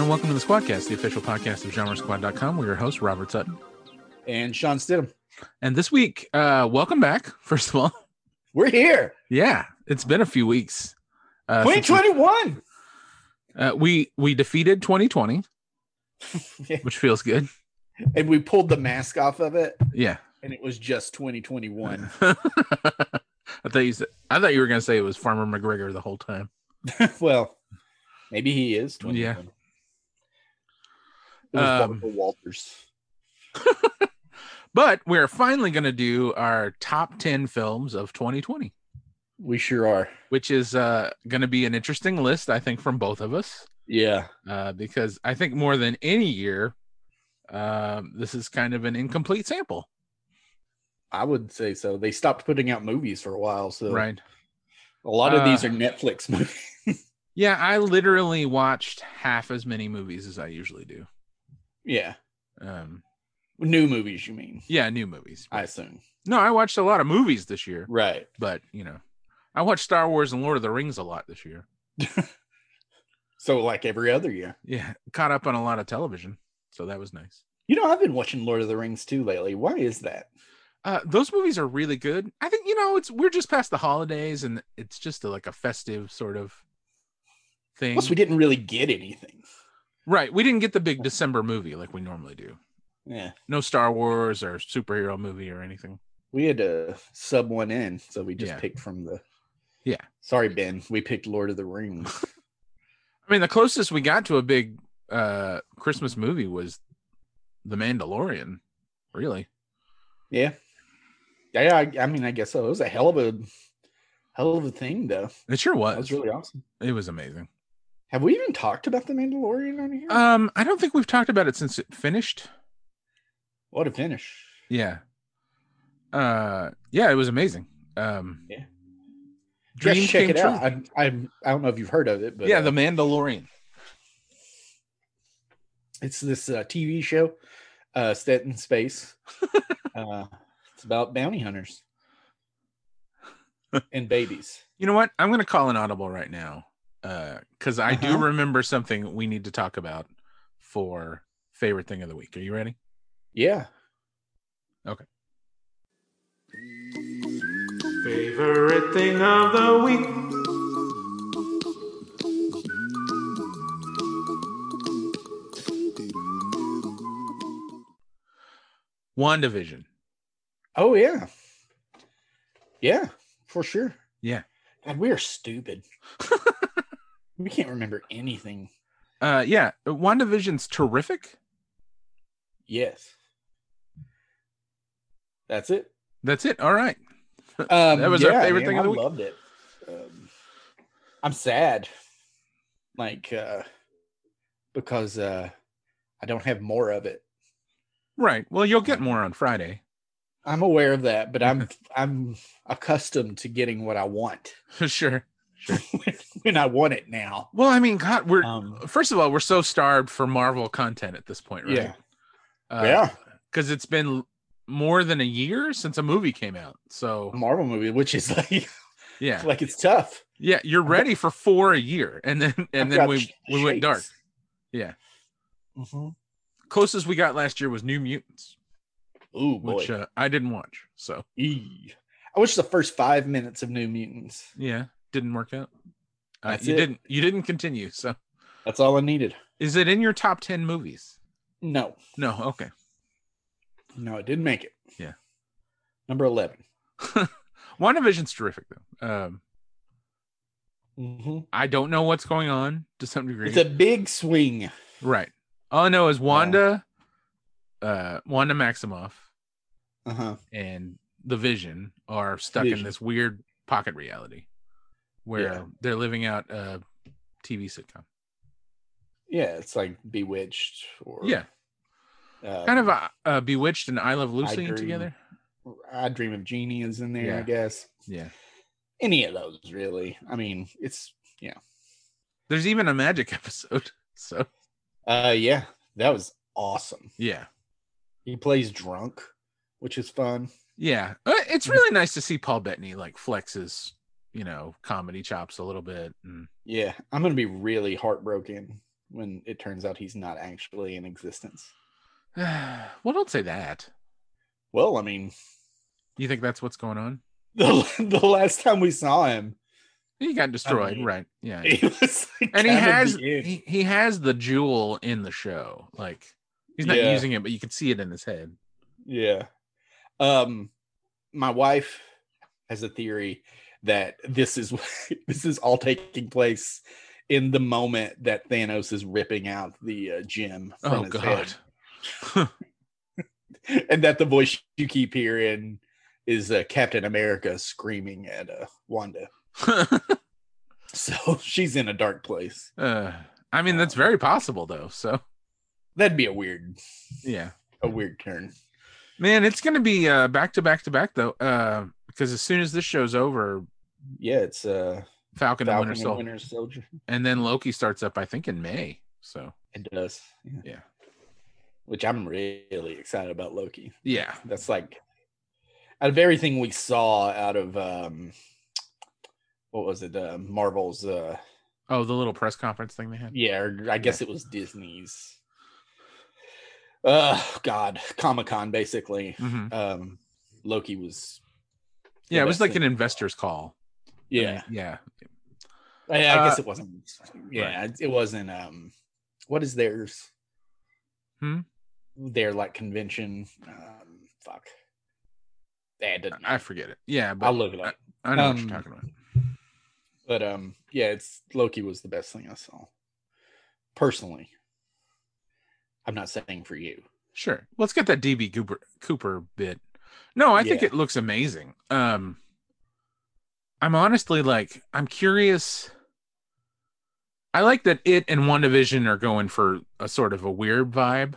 and welcome to the Squadcast, the official podcast of GenreSquad.com. We're your host, Robert Sutton. And Sean Stidham. And this week, welcome back, first of all. We're here. Yeah, it's been a few weeks. 2021. We defeated 2020, which feels good. And we pulled the mask off of it. Yeah. And it was just 2021. I thought you were going to say it was Farmer McGregor the whole time. Well, maybe he is. Yeah. It was Barbara Walters. But we're finally going to do our top 10 films of 2020. We sure are. Which is going to be an interesting list, I think, from both of us. Yeah. Because I think more than any year, this is kind of an incomplete sample. I would say so. They stopped putting out movies for a while. So right. A lot of these are Netflix movies. Yeah, I literally watched half as many movies as I usually do. Yeah. New movies, you mean? Yeah, new movies. I assume. No, I watched a lot of movies this year. Right. But, I watched Star Wars and Lord of the Rings a lot this year. So like every other year. Yeah, caught up on a lot of television. So that was nice. I've been watching Lord of the Rings too lately. Why is that? Those movies are really good. I think, we're just past the holidays and it's just like a festive sort of thing. Plus, we didn't really get anything. Right. We didn't get the big December movie like we normally do. Yeah. No Star Wars or superhero movie or anything. We had to sub one in, so we just picked from the... Yeah. Sorry, Ben. We picked Lord of the Rings. I mean, the closest we got to a big Christmas movie was The Mandalorian, really. Yeah. Yeah, I mean, I guess so. It was a hell of a thing, though. It sure was. That was really awesome. It was amazing. Have we even talked about The Mandalorian on here? I don't think we've talked about it since it finished. What a finish. Yeah. Yeah, it was amazing. Yeah. Dream Just check came it true. out. I don't know if you've heard of it, but yeah, The Mandalorian. It's this TV show set in space. It's about bounty hunters and babies. You know what? I'm going to call an audible right now because I do remember something we need to talk about for favorite thing of the week. Are you ready? Yeah. Okay. Favorite thing of the week. WandaVision. Oh, yeah. Yeah, for sure. Yeah. God, we are stupid. We can't remember anything. Yeah. WandaVision's terrific. Yes. That's it. That's it. All right. That was our favorite thing of the week. I loved it. I'm sad. Because I don't have more of it. Right. Well, you'll get more on Friday. I'm aware of that, but I'm accustomed to getting what I want. Sure. when I want it now. Well, I mean, God, first of all, we're so starved for Marvel content at this point, right? Yeah. Yeah. Because it's been more than a year since a movie came out. So A Marvel movie, which is yeah, like it's tough. Yeah, you're ready for 4 a year, and then we went dark. Yeah. Mm-hmm. Closest we got last year was New Mutants. Ooh, boy. Which I didn't watch. So I watched the first 5 minutes of New Mutants. Yeah, didn't work out. You didn't continue. So that's all I needed. Is it in your top 10 movies? No. Okay. No, it didn't make it. Yeah. Number 11. WandaVision's terrific though. Mm-hmm. I don't know what's going on to some degree. It's a big swing. Right. All I know is Wanda Maximoff, and the Vision are stuck in this weird pocket reality where they're living out a TV sitcom. Yeah, it's like Bewitched or kind of a Bewitched and I Love Lucy together. I Dream of Jeannie is in there, I guess. Yeah. Any of those, really. I mean, it's There's even a magic episode. So yeah, that was awesome. Yeah. He plays drunk, which is fun. Yeah. It's really nice to see Paul Bettany like flex his, comedy chops a little bit. And... Yeah. I'm going to be really heartbroken when it turns out he's not actually in existence. Well, don't say that. Well, I mean, You think that's what's going on? the last time we saw him, He got destroyed, I mean, right? Yeah. he was like And he he has the jewel in the show. Like he's not using it, but you can see it in his head. Yeah. My wife has a theory that this is all taking place in the moment that Thanos is ripping out the gem from his head. And that the voice you keep hearing is Captain America screaming at Wanda. So she's in a dark place. I mean, that's very possible, though. So that'd be a weird turn. Man, it's going to be back to back to back, though, because as soon as this show's over, it's Falcon and Winter Soldier. And then Loki starts up, I think, in May. So it does. Yeah. Which I'm really excited about Loki. Yeah. That's like out of everything we saw out of what was it? Marvel's the little press conference thing they had. Yeah, or I guess it was Disney's Comic-Con basically. Mm-hmm. Loki was it was like an investor's call. Yeah. Yeah. I guess it wasn't. Yeah, right. It wasn't. What is theirs? Their like convention. Fuck. I forget it. Yeah, but I'll look it up. I know what you're talking about. But it's Loki was the best thing I saw. Personally. I'm not saying for you. Sure. Let's get that DB Cooper bit. No, I think it looks amazing. I'm honestly I'm curious. I like that it and WandaVision are going for a sort of a weird vibe.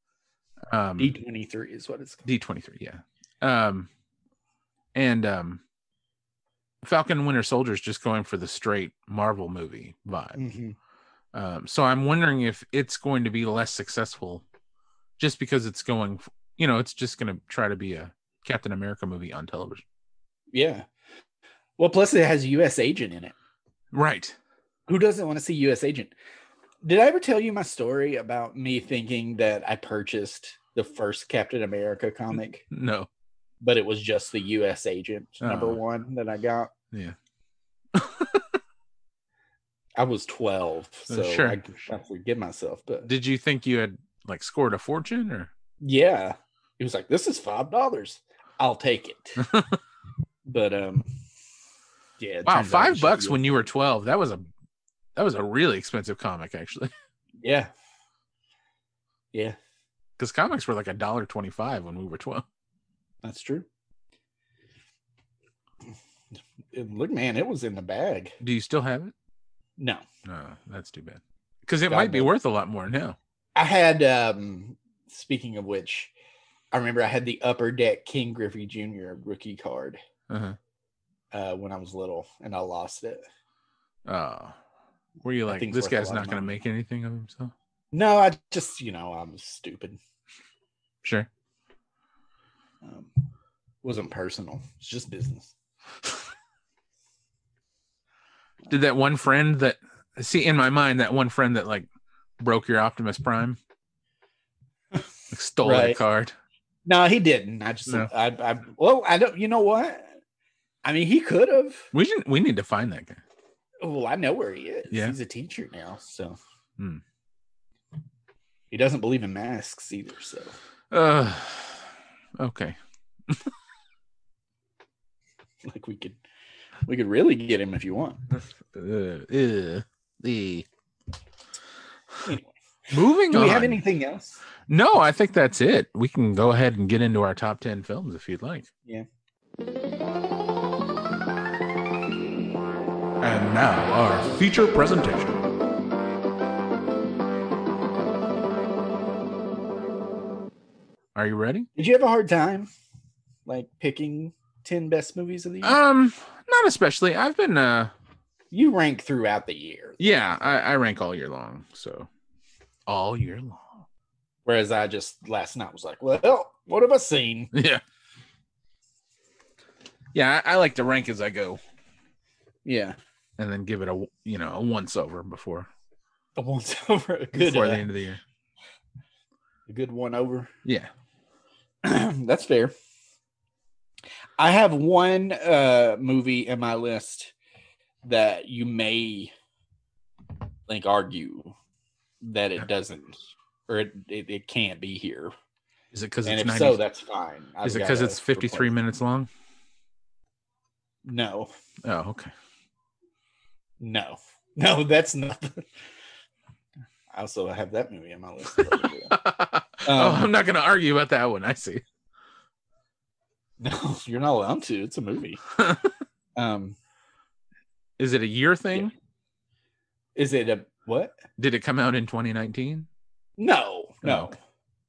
D23 is what it's called. D23, yeah. And Falcon and Winter Soldier is just going for the straight Marvel movie vibe. Mm-hmm. So I'm wondering if it's going to be less successful just because it's going, it's just going to try to be a Captain America movie on television. Yeah. Well, plus it has U.S. Agent in it. Right. Who doesn't want to see U.S. Agent? Did I ever tell you my story about me thinking that I purchased the first Captain America comic? No. But it was just the U.S. Agent #1 that I got. Yeah. I was 12, so sure. I forgive myself. But did you think you had scored a fortune or? Yeah, it was like, this is $5. I'll take it. But yeah. Wow, $5 when you were 12. That was a really expensive comic, actually. Yeah. Yeah. Because comics were like $1.25 when we were 12. That's true. Look, man, it was in the bag. Do you still have it? No. No, that's too bad. Because it might be worth a lot more now. I had, speaking of which, I remember I had the Upper Deck King Griffey Jr. rookie card when I was little, and I lost it. Oh. Were you like, this guy's not going to make anything of himself? No, I just, I'm stupid. Sure. Wasn't personal. It's just business. Did that one friend that, in my mind, that one friend that broke your Optimus Prime, stole that card? No, he didn't. I just, no. I don't, you know what? I mean, he could have. We need to find that guy. Well, I know where he is. Yeah. He's a teacher now, so. He doesn't believe in masks either, so. Okay. We could really get him if you want. Anyway. Moving on. Do we have anything else? No, I think that's it. We can go ahead and get into our top 10 films if you'd like. Yeah. And now our feature presentation. Are you ready? Did you have a hard time picking 10 best movies of the year? Not especially. I've been you rank throughout the year. Yeah, I rank all year long, so all year long. Whereas I just last night was like, well, what have I seen? Yeah. Yeah, I like to rank as I go. Yeah. And then give it a once over before. A once over. A good, before the end of the year. A good one over. Yeah. That's fair. I have one movie in my list that you may argue that it doesn't, or it can't be here. Is it because it's if 90? So that's fine. Is it because it's 53 minutes long? No. Oh, okay. No, that's not. I also have that movie on my list. I'm not going to argue about that one. I see. No, you're not allowed to. It's a movie. Is it a year thing? Yeah. Is it a what? Did it come out in 2019? No. Oh, okay.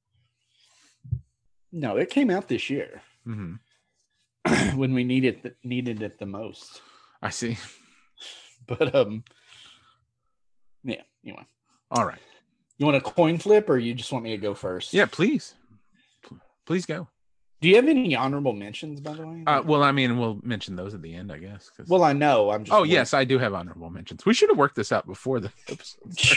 No, it came out this year. Mm-hmm. When we needed it the most. I see. But yeah. Anyway. All right. You want a coin flip, or you just want me to go first? Yeah, please. Please go. Do you have any honorable mentions, by the way? Well, I mean, we'll mention those at the end, I guess. Well, I know. I'm just. Yes, I do have honorable mentions. We should have worked this out before the episode.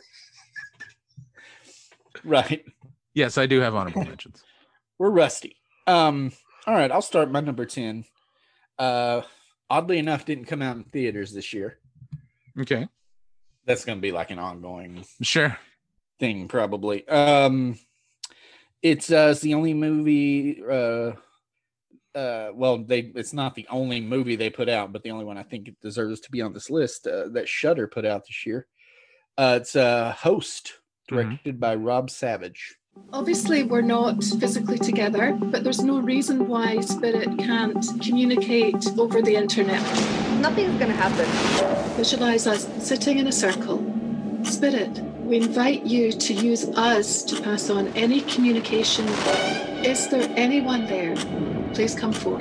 Right. Yes, I do have honorable mentions. We're rusty. All right, I'll start my number 10. Oddly enough, didn't come out in theaters this year. Okay. That's going to be like an ongoing thing, probably. It's the only movie. It's not the only movie they put out, but the only one I think it deserves to be on this list that Shudder put out this year. It's Host, directed by Rob Savage. Obviously, we're not physically together, but there's no reason why spirit can't communicate over the internet. Nothing's going to happen. Visualize us sitting in a circle. Spirit, we invite you to use us to pass on any communication. Is there anyone there? Please come forward.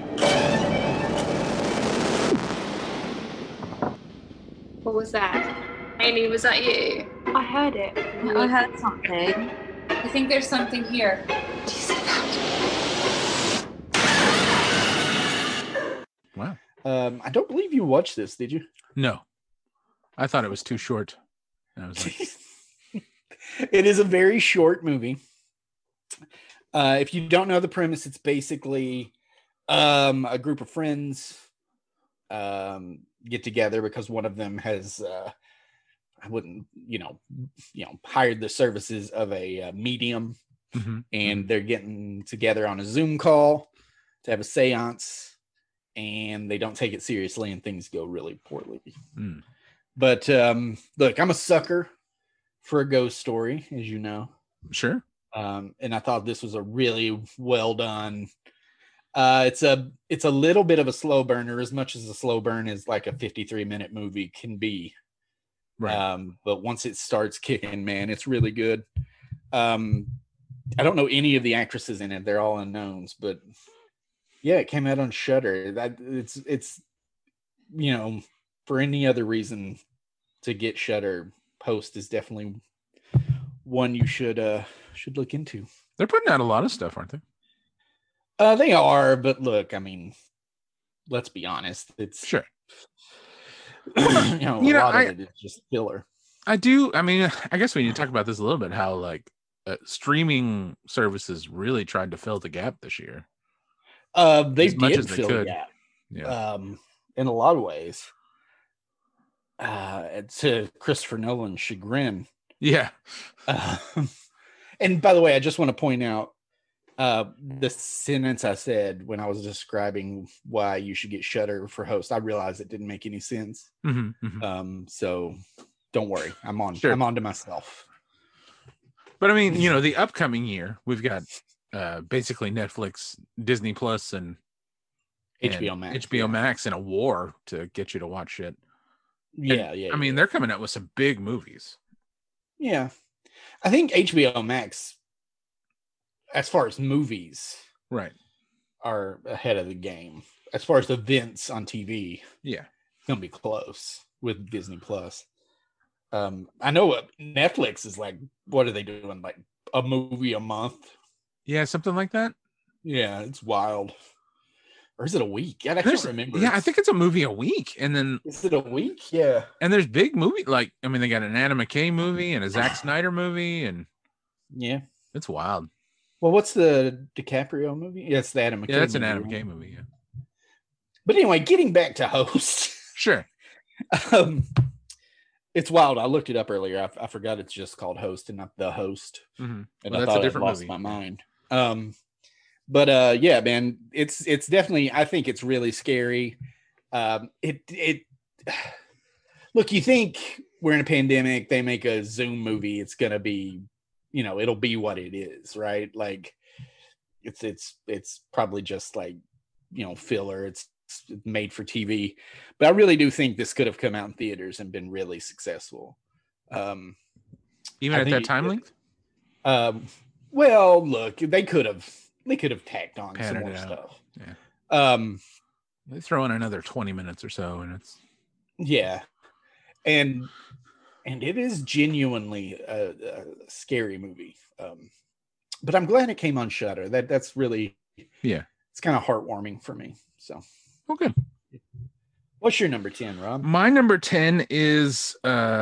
What was that? Amy, was that you? I heard it. I heard something. I think there's something here. She said that. Wow. I don't believe you watched this, did you? No. I thought it was too short. I was like... It is a very short movie. If you don't know the premise, it's basically a group of friends get together because one of them has hired the services of a medium, and they're getting together on a Zoom call to have a seance, and they don't take it seriously and things go really poorly. But look, I'm a sucker for a ghost story, as you know. Sure. And I thought this was a really well done. It's a little bit of a slow burner, as much as a slow burn is like a 53-minute movie can be. Right. But once it starts kicking, man, it's really good. I don't know any of the actresses in it; they're all unknowns. But yeah, it came out on Shudder. It's for any other reason to get Shudder, Post is definitely one you should look into. They're putting out a lot of stuff, aren't they? They are, but look, I mean, let's be honest. It's sure. A lot of it is just filler. I mean, I guess we need to talk about this a little bit, how like streaming services really tried to fill the gap this year. They did fill the gap. Yeah. In a lot of ways. To Christopher Nolan's chagrin. Yeah. And by the way, I just want to point out the sentence I said when I was describing why you should get Shudder for Host. I realized it didn't make any sense. So don't worry. I'm on to myself. But I mean, the upcoming year, we've got basically Netflix, Disney Plus, and HBO Max in a war to get you to watch shit. Yeah. I mean, they're coming out with some big movies. Yeah. I think HBO Max, as far as movies, right, are ahead of the game. As far as events on TV, yeah, it's gonna be close with Disney Plus. I know Netflix is like, what are they doing? Like a movie a month? Yeah, something like that. Yeah, it's wild. Or is it a week? I can't remember. Yeah, I think it's a movie a week. And then is it a week? Yeah. And there's big movie, like, I mean, they got an Adam McKay movie and a Zack Snyder movie, and yeah, it's wild. Well, what's the DiCaprio movie? Yeah, it's the Adam McKay. Yeah, that's an movie, Adam right? McKay movie. Yeah. But anyway, getting back to Host. Sure. It's wild. I looked it up earlier. I forgot it's just called Host and not The Host. Mm-hmm. And Well, I that's thought a different I'd lost movie. my mind. But yeah, man, it's definitely. I think it's really scary. It look. You think we're in a pandemic? They make a Zoom movie. It's gonna be, it'll be what it is, right? Like, it's probably just like, filler. It's made for TV, but I really do think this could have come out in theaters and been really successful. Even at that time length. Well, look, they could have tacked on Padded some more it out. stuff. Yeah. They throw in another 20 minutes or so, and it's and it is genuinely a scary movie. But I'm glad it came on Shudder. That's really it's kind of heartwarming for me. So okay. What's your number 10, Rob? My number 10 is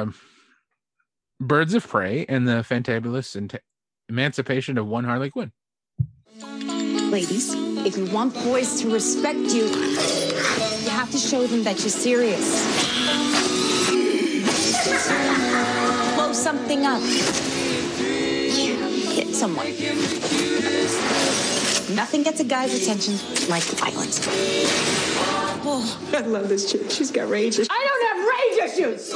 Birds of Prey and the Fantabulous Emancipation of One Harley Quinn. Ladies, if you want boys to respect you, you have to show them that you're serious. Blow something up. Hit someone. Nothing gets a guy's attention like violence. Oh, I love this chick. She's got rage issues. I don't have rage issues!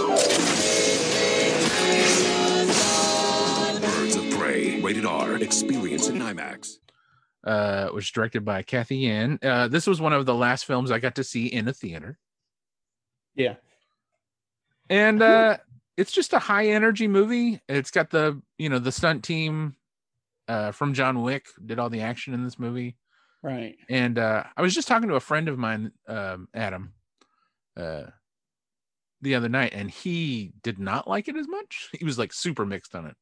Birds of Prey, rated R. Experience in IMAX. Was directed by Kathy Yan. This was one of the last films I got to see in a theater. Yeah. And it's just a high energy movie. It's got the stunt team from John Wick did all the action in this movie. Right. And I was just talking to a friend of mine, Adam, the other night, and he did not like it as much. He was like super mixed on it.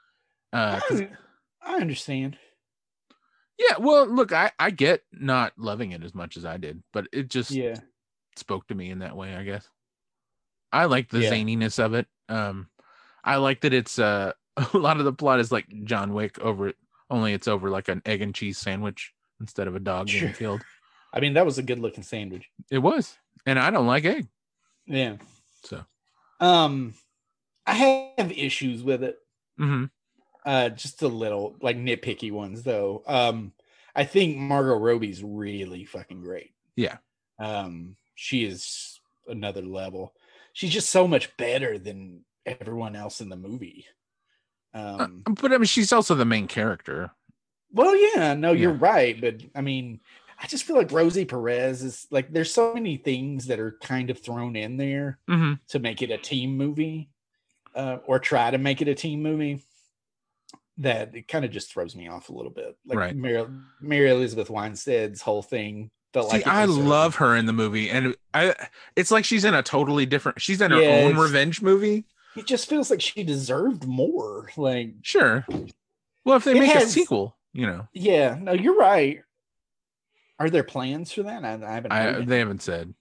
I understand. Yeah, well, look, I get not loving it as much as I did, but it just spoke to me in that way, I guess. I like the zaniness of it. I like that it's a lot of the plot is like John Wick only it's over like an egg and cheese sandwich instead of a dog getting killed. I mean, that was a good looking sandwich. It was, and I don't like egg. Yeah. So, I have issues with it. Mm-hmm. Just a little, like nitpicky ones though. I think Margot Robbie's really fucking great. Yeah. She is another level. She's just so much better than everyone else in the movie. But I mean, she's also the main character. Well, yeah, no, you're right. But I mean, I just feel like Rosie Perez is like, there's so many things that are kind of thrown in there to make it a team movie, or try to make it a team movie, that it kind of just throws me off a little bit. Like Mary Elizabeth Winstead's whole thing felt like I love her in the movie, and it's like she's in a totally different. She's in her own revenge movie. It just feels like she deserved more. Like, sure. Well, if they make a sequel, Yeah, no, you're right. Are there plans for that? I haven't heard they haven't said.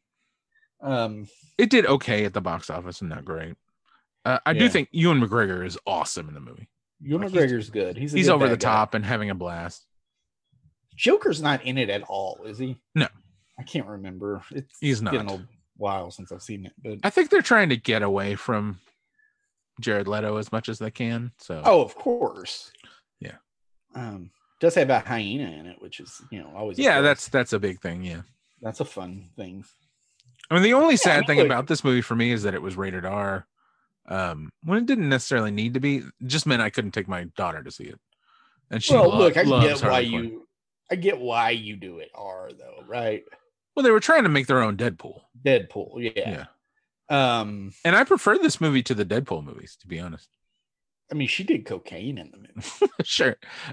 It did okay at the box office and not great. I do think Ewan McGregor is awesome in the movie. Ewan McGregor's good. He's over the top and having a blast. Joker's not in it at all, is he? No. I can't remember. He's not. It's been a while since I've seen it. But I think they're trying to get away from Jared Leto as much as they can. So of course. Yeah. Does have a hyena in it, which is always that's a big thing. Yeah, that's a fun thing. I mean, the only sad thing about this movie for me is that it was rated R, when it didn't necessarily need to be. It just meant I couldn't take my daughter to see it, and she look, I loves get why Quinn. I get why you do it R though, right? Well, they were trying to make their own Deadpool. Yeah. And I prefer this movie to the Deadpool movies, to be honest. I mean, she did cocaine in the movie. Sure.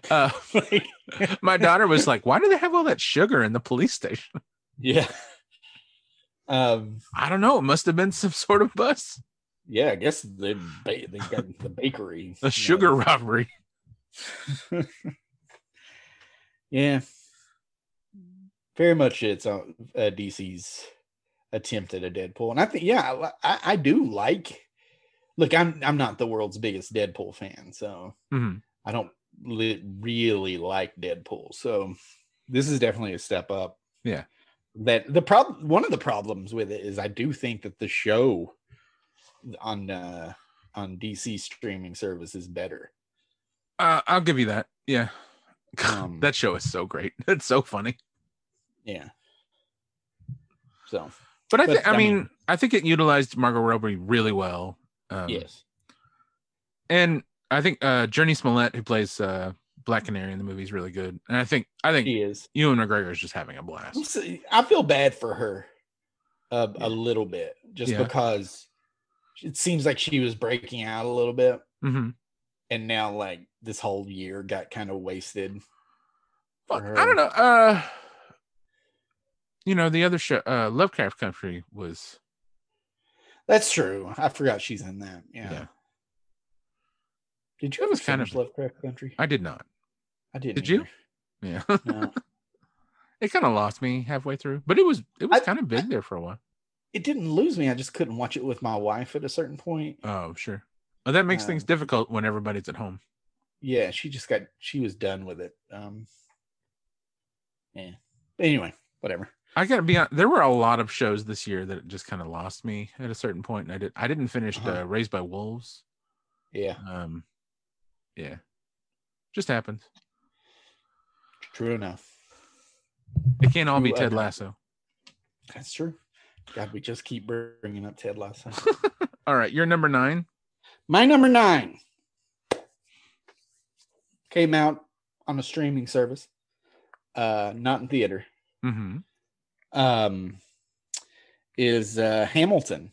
My daughter was like, "Why do they have all that sugar in the police station?" Yeah. I don't know. It must have been some sort of bus. Yeah, I guess they got the bakery. A sugar robbery. Yeah. Very much it's DC's attempt at a Deadpool. And I think, yeah, I do like, look, I'm not the world's biggest Deadpool fan, so I don't really like Deadpool. So this is definitely a step up. Yeah. That one of the problems with it is I do think that the show on DC streaming service is better. I'll give you that. Yeah. That show is so great. It's so funny. Yeah. So, but I mean, I think it utilized Margot Robbie really well. Yes. And I think Journey Smollett, who plays Black Canary in the movie, is really good. And I think he is. Ewan McGregor is just having a blast. I feel bad for her a little bit, just because it seems like she was breaking out a little bit. And now, like, this whole year got kind of wasted. I don't know. The other show, Lovecraft Country, was. That's true. I forgot she's in that. Yeah. Did you ever finish Lovecraft Country? I did not. I didn't. Did you? Yeah. No. It kind of lost me halfway through, but it was kind of big there for a while. It didn't lose me. I just couldn't watch it with my wife at a certain point. Oh, sure. Well, that makes things difficult when everybody's at home. Yeah, she was done with it. Yeah. Anyway, whatever. I gotta be honest, there were a lot of shows this year that just kind of lost me at a certain point, and I didn't finish Raised by Wolves. Yeah. Yeah. Just happens. True enough. It can't all be Ted Lasso. That's true. God, we just keep bringing up Ted Lasso. All right, you're number 9. My number 9 came out on a streaming service, not in theater. Is Hamilton.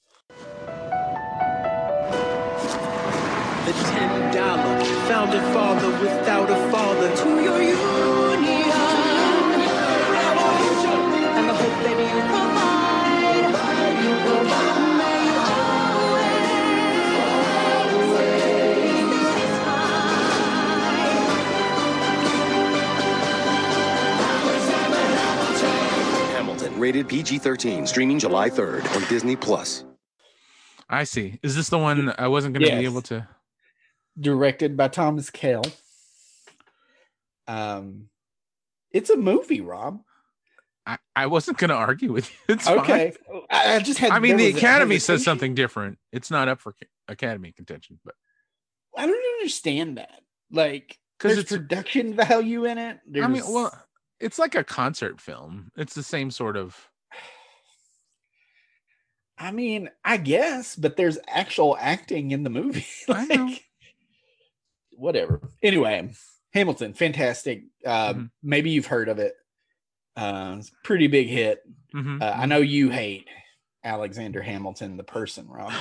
The $10 founding father without a father to your union. Revolution and the hope that you provide. May always Hamilton, rated PG-13, streaming July 3rd on Disney Plus. I see. Is this the one I wasn't going to be able to? Directed by Thomas Kell. It's a movie, Rob. I wasn't going to argue with you. It's okay. Fine. I just had. I mean, the Academy says something different. It's not up for Academy contention, but I don't understand that. Like, because there's production value in it. I mean, well, it's like a concert film. It's the same sort of. I mean, I guess, but there's actual acting in the movie. Like, I know. Whatever. Anyway, Hamilton, fantastic. Maybe you've heard of it. It's a pretty big hit. I know you hate Alexander Hamilton, the person, Rob.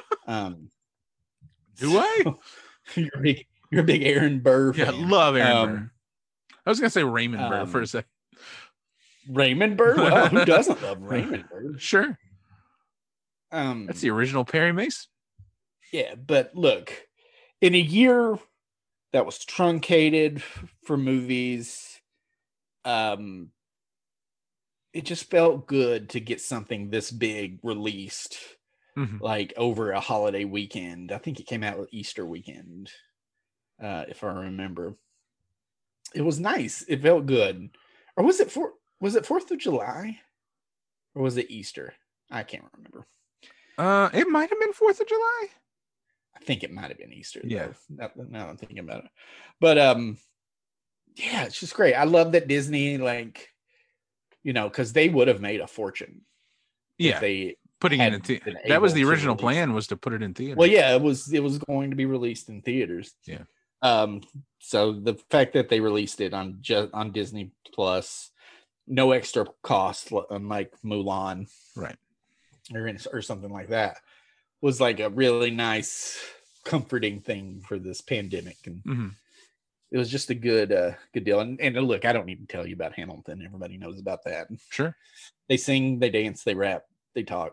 Do I? You're a big Aaron Burr fan. Yeah, love Aaron Burr. I was gonna say Raymond Burr for a second. Raymond Burr? Well, who doesn't love Raymond Burr? Sure. That's the original Perry Mason. Yeah, but look, in a year that was truncated for movies, it just felt good to get something this big released, like over a holiday weekend. I think it came out with Easter weekend, if I remember. It was nice. It felt good. Or was it 4th of July? Or was it Easter? I can't remember. It might have been 4th of July. I think it might have been Easter. Yeah. Now I'm thinking about it. But yeah, it's just great. I love that Disney, like, because they would have made a fortune. Yeah. They putting it in theater. That was the original plan, was to put it in theater. Well, yeah, it was going to be released in theaters. Yeah. So the fact that they released it on Disney Plus, no extra cost, unlike Mulan, right, or something like that, was like a really nice, comforting thing for this pandemic, and it was just a good deal. And look, I don't need to tell you about Hamilton. Everybody knows about that. Sure, they sing, they dance, they rap, they talk.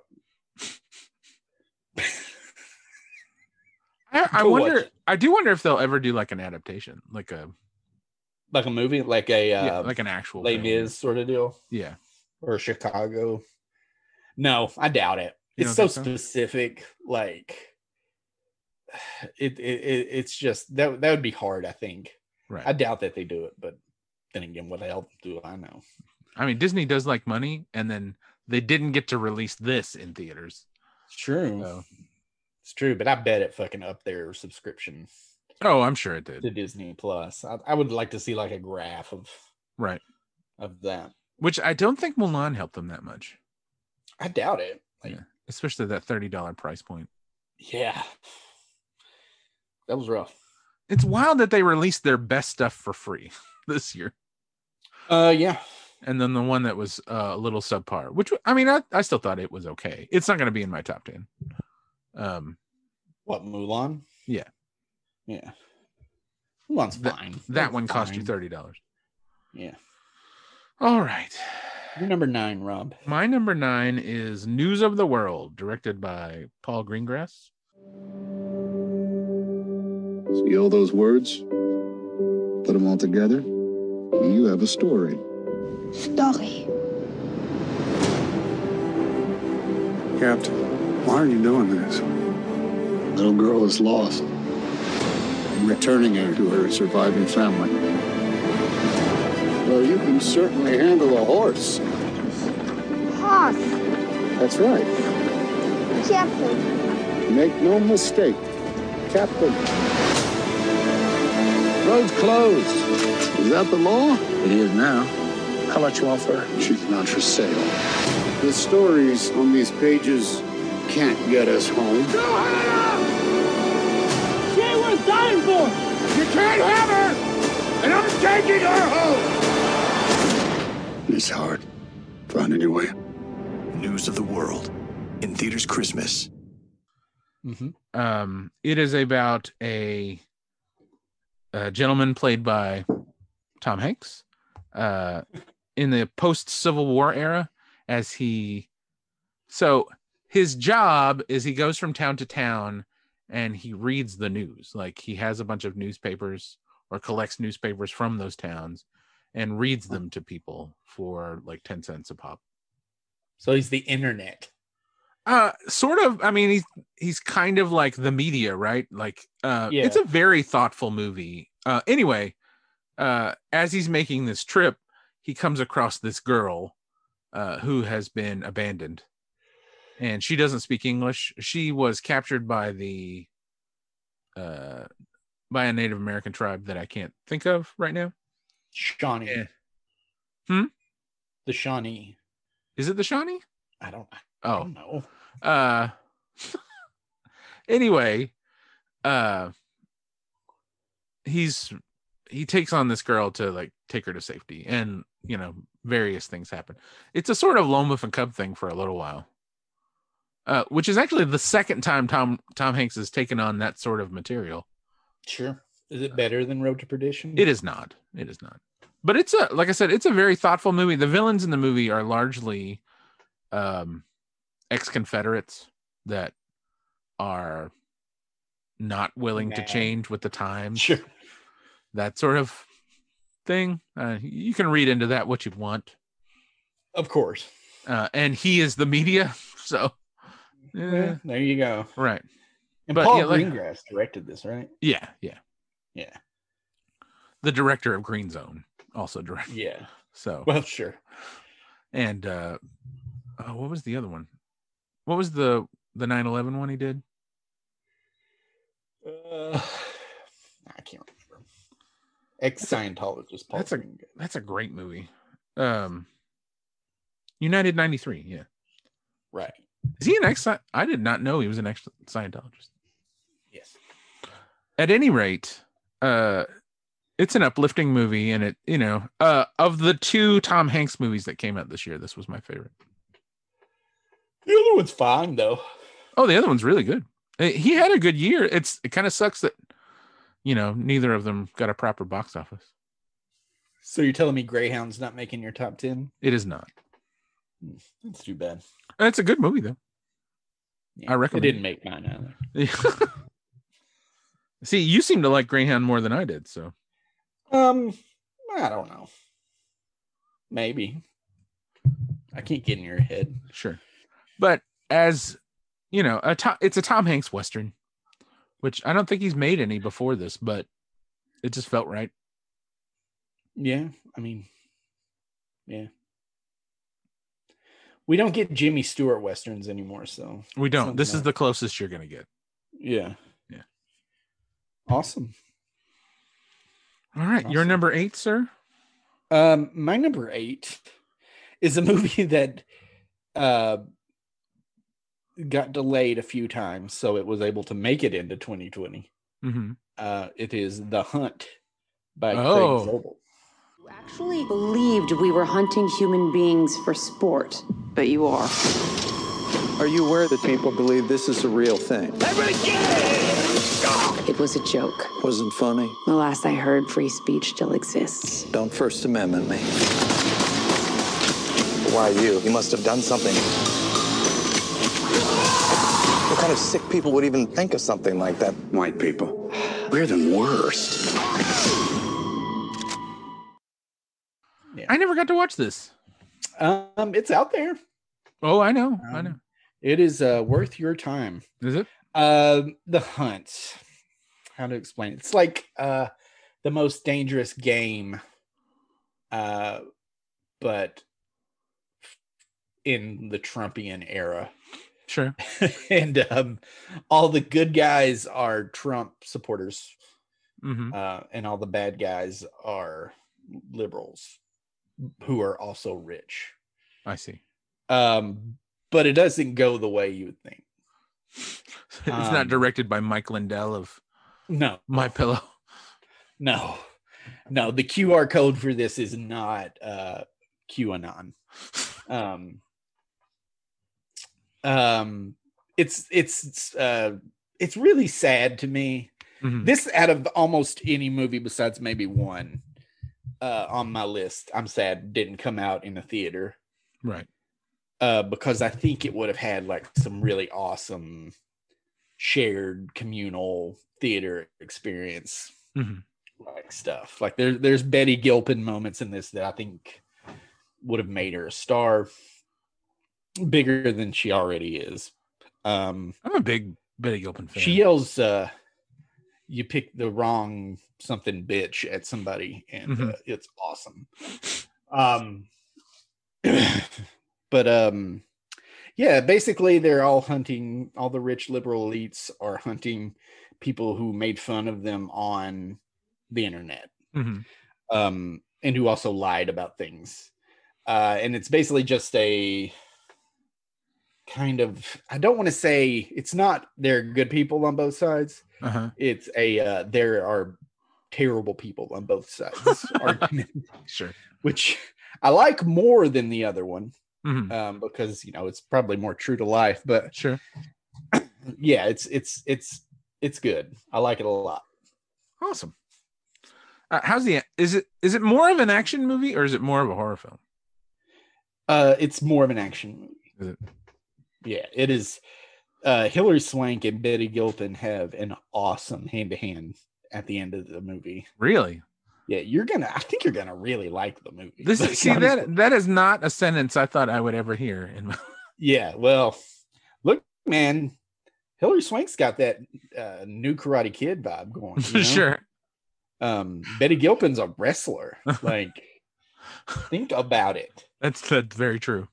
I wonder. I do wonder if they'll ever do like an adaptation, like a Like a movie, like a like an actual Les film. Mis sort of deal, Yeah. or Chicago. No, I doubt it. You It's don't so think so? specific. Like it's just that would be hard. I think. Right. I doubt that they do it, but then again, what the hell do I know? I mean, Disney does like money, and then they didn't get to release this in theaters. It's true. So. It's true, but I bet it fucking up their subscription. Oh, I'm sure it did. To Disney Plus. I would like to see like a graph of that. Which I don't think Mulan helped them that much. I doubt it. Like, especially that $30 price point. Yeah. That was rough. It's wild that they released their best stuff for free this year. Yeah. And then the one that was a little subpar, which I mean, I still thought it was okay. It's not going to be in my top 10. What, Mulan? Yeah. Yeah. Mulan's fine. That one cost you $30. Yeah. All right. Your number 9, Rob. My number 9 is News of the World, directed by Paul Greengrass. See all those words? Put them all together. You have a story. Story. Captain, why are you doing this? The little girl is lost. I'm returning her to her surviving family. Well, you can certainly handle a horse. Horse. That's right. Captain. Make no mistake, Captain. Road's closed. Is that the law? It is now. How much you want for her? She's not for sale. The stories on these pages can't get us home. Go, Hannah! She ain't worth dying for! You can't have her! And I'm taking her home! It's hard. Find a new way. News of the World in theaters Christmas. Mm-hmm. It is about a gentleman played by Tom Hanks in the post-Civil War era, so his job is he goes from town to town and he reads the news. Like he has a bunch of newspapers or collects newspapers from those towns and reads them to people for like 10 cents a pop. So he's the internet. Sort of. I mean, he's kind of like the media, right? Like, It's a very thoughtful movie. Anyway, as he's making this trip, he comes across this girl who has been abandoned, and she doesn't speak English. She was captured by by a Native American tribe that I can't think of right now. Shawnee. Yeah. The Shawnee. Is it the Shawnee? I don't know. Anyway, he takes on this girl to like take her to safety, and various things happen. It's a sort of Lone Wolf and Cub thing for a little while, which is actually the second time Tom Hanks has taken on that sort of material. Sure. Is it better than Road to Perdition? It is not. But it's like I said, it's a very thoughtful movie. The villains in the movie are largely ex-Confederates that are not willing to change with the times. Sure. That sort of thing. You can read into that what you want. Of course. And he is the media, so there you go. Right. And Paul Greengrass directed this, right? Yeah. The director of Green Zone also directed. Yeah. So well, sure. And what was the other one? What was the 9/11 one he did? I can't remember. Ex-Scientologist Paul. That's a great movie. United 93. Yeah. Right. Is he an ex? I did not know he was an ex-Scientologist. Yes. At any rate, it's an uplifting movie, and it, of the two Tom Hanks movies that came out this year, this was my favorite. The other one's fine, though. Oh, the other one's really good. He had a good year. It kind of sucks that, neither of them got a proper box office. So you're telling me Greyhound's not making your top 10? It is not. That's too bad. It's a good movie, though. Yeah, I recommend it. Didn't make mine either. See, you seem to like Greyhound more than I did, so. I don't know. Maybe. I can't get in your head. Sure. But as you know, it's a Tom Hanks Western, which I don't think he's made any before this, but it just felt right. Yeah. I mean, yeah. We don't get Jimmy Stewart Westerns anymore, so. We don't. This is the closest you're going to get. Yeah. Yeah. Awesome. All right. Awesome. Your number 8, sir? My number 8 is a movie that got delayed a few times, so it was able to make it into 2020. Mm-hmm. It is The Hunt by Craig Zobel. You actually believed we were hunting human beings for sport, but you are. Are you aware that people believe this is a real thing? It was a joke. Wasn't funny? The last I heard, free speech still exists. Don't First Amendment me. Why you? You must have done something. What kind of sick people would even think of something like that? White people. We're the worst. Yeah. I never got to watch this. It's out there. Oh, I know. I know. It is worth your time. Is it? The Hunt. How to explain it? It's like the most dangerous game, but in the Trumpian era. Sure. And all the good guys are Trump supporters, mm-hmm. And all the bad guys are liberals who are also rich. I see. But it doesn't go the way you would think. It's not directed by Mike Lindell of My Pillow. No, the QR code for this is not QAnon. It's really sad to me. Mm-hmm. This, out of almost any movie besides maybe one on my list, I'm sad didn't come out in a theater. Right. Because I think it would have had like some really awesome shared communal theater experience, mm-hmm. like stuff. Like there's Betty Gilpin moments in this that I think would have made her a star bigger than she already is. I'm a big Betty Gilpin fan. She yells, "You picked the wrong something bitch" at somebody, and mm-hmm. It's awesome. But yeah, basically they're all hunting, all the rich liberal elites are hunting people who made fun of them on the internet, mm-hmm. And who also lied about things. And it's basically just a kind of, I don't want to say, it's not they're good people on both sides. Uh-huh. It's a there are terrible people on both sides argument. Sure. Which I like more than the other one. Mm-hmm. Because it's probably more true to life, but sure. Yeah, it's good. I like it a lot. Awesome. Is it more of an action movie or is it more of a horror film? It's more of an action movie. Is it? Yeah, it is. Hilary Swank and Betty Gilpin have an awesome hand-to-hand at the end of the movie. Really? Yeah, I think you're gonna really like the movie. That is not a sentence I thought I would ever hear. Yeah, well, look, man, Hilary Swank's got that new Karate Kid vibe going. You know? Sure. Betty Gilpin's a wrestler. Like, think about it. That's very true.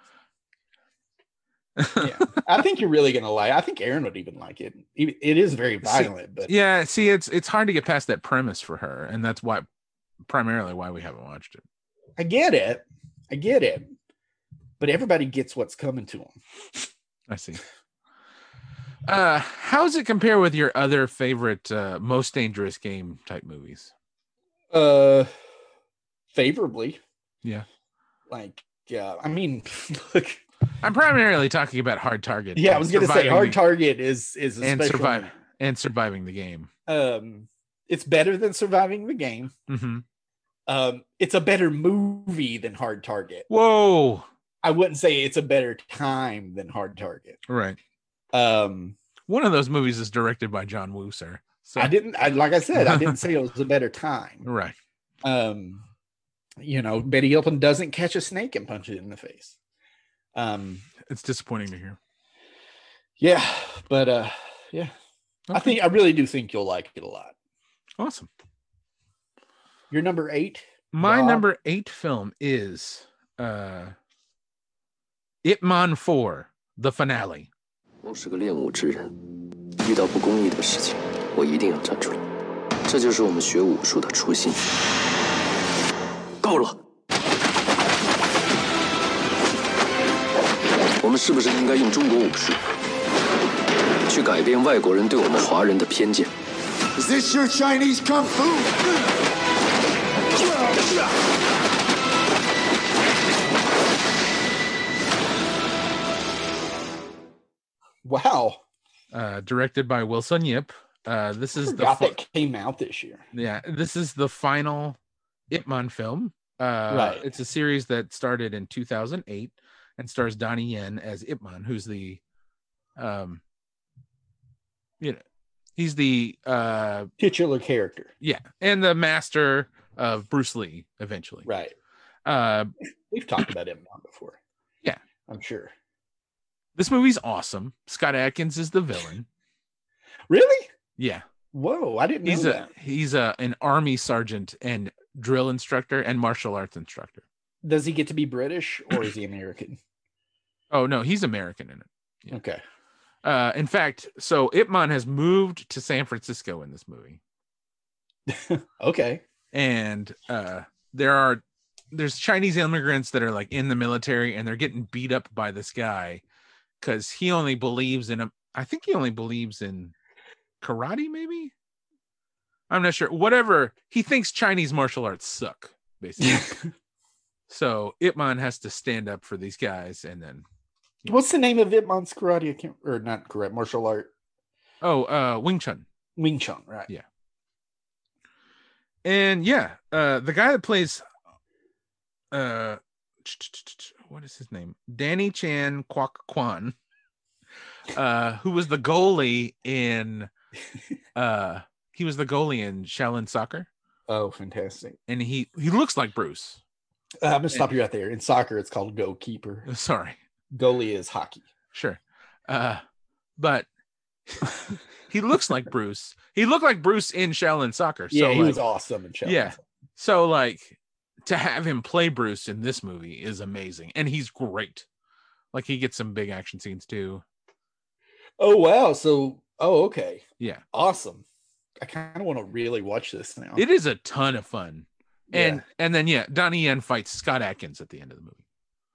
Yeah, I think you're really gonna like. I think Aaron would even like it. It is very violent, but yeah. See, it's hard to get past that premise for her, and that's primarily why we haven't watched it. I get it, but everybody gets what's coming to them. I see. How does it compare with your other favorite Most Dangerous Game type movies? Favorably. Yeah. Like, yeah. I mean, look. I'm primarily talking about Hard Target. Yeah, I was going to say Hard Target is and surviving the game. It's better than Surviving the Game. Mm-hmm. It's a better movie than Hard Target. Whoa! I wouldn't say it's a better time than Hard Target. Right. One of those movies is directed by John Woo, sir. So like I said, I didn't say it was a better time. Right. Betty Gilpin doesn't catch a snake and punch it in the face. It's disappointing to hear. Yeah, but yeah. Okay. I really do think you'll like it a lot. Awesome. Your number 8? My number 8 film is Ip Man 4, the finale. 我是个练武之人，遇到不公义的事情，我一定要站出来。这就是我们学武术的初心。够了，我们是不是应该用中国武术去改变外国人对我们华人的偏见？ Is this your Chinese kung fu? Wow. Directed by Wilson Yip. This is that came out this year. Yeah, this is the final Ip Man film. Right. It's a series that started in 2008 and stars Donnie Yen as Ip Man, who's the he's the titular character. Yeah, and the master of Bruce Lee eventually. Right. We've talked about Ip Man before. Yeah, I'm sure. This movie's awesome. Scott Adkins is the villain. Really? Yeah. Whoa, I didn't know that. He's an army sergeant and drill instructor and martial arts instructor. Does he get to be British or is he American? Oh no, he's American in it. Yeah. Okay. In fact, so Ip Man has moved to San Francisco in this movie. Okay. And there's Chinese immigrants that are like in the military and they're getting beat up by this guy because he only believes in I think he only believes in karate, maybe. I'm not sure. Whatever. He thinks Chinese martial arts suck, basically. So Ip Man has to stand up for these guys, and then. What's the name of Ip Man's karate? Or not karate, martial art? Oh, Wing Chun. Wing Chun, right? Yeah. And yeah, the guy that plays, what is his name? Danny Chan Kwok Kwan, who was the goalie in, he was the goalie in Shaolin Soccer. Oh, fantastic! And he looks like Bruce. I'm gonna stop you right there. In soccer, it's called goalkeeper. Sorry, goalie is hockey. Sure, but he looks like Bruce. He looked like Bruce in Shaolin Soccer. So yeah, he was awesome in Shaolin. Yeah, so like to have him play Bruce in this movie is amazing, and he's great. Like he gets some big action scenes too. Oh wow! So okay, yeah, awesome. I kind of want to really watch this now. It is a ton of fun. And then yeah, Donnie Yen fights Scott Adkins at the end of the movie.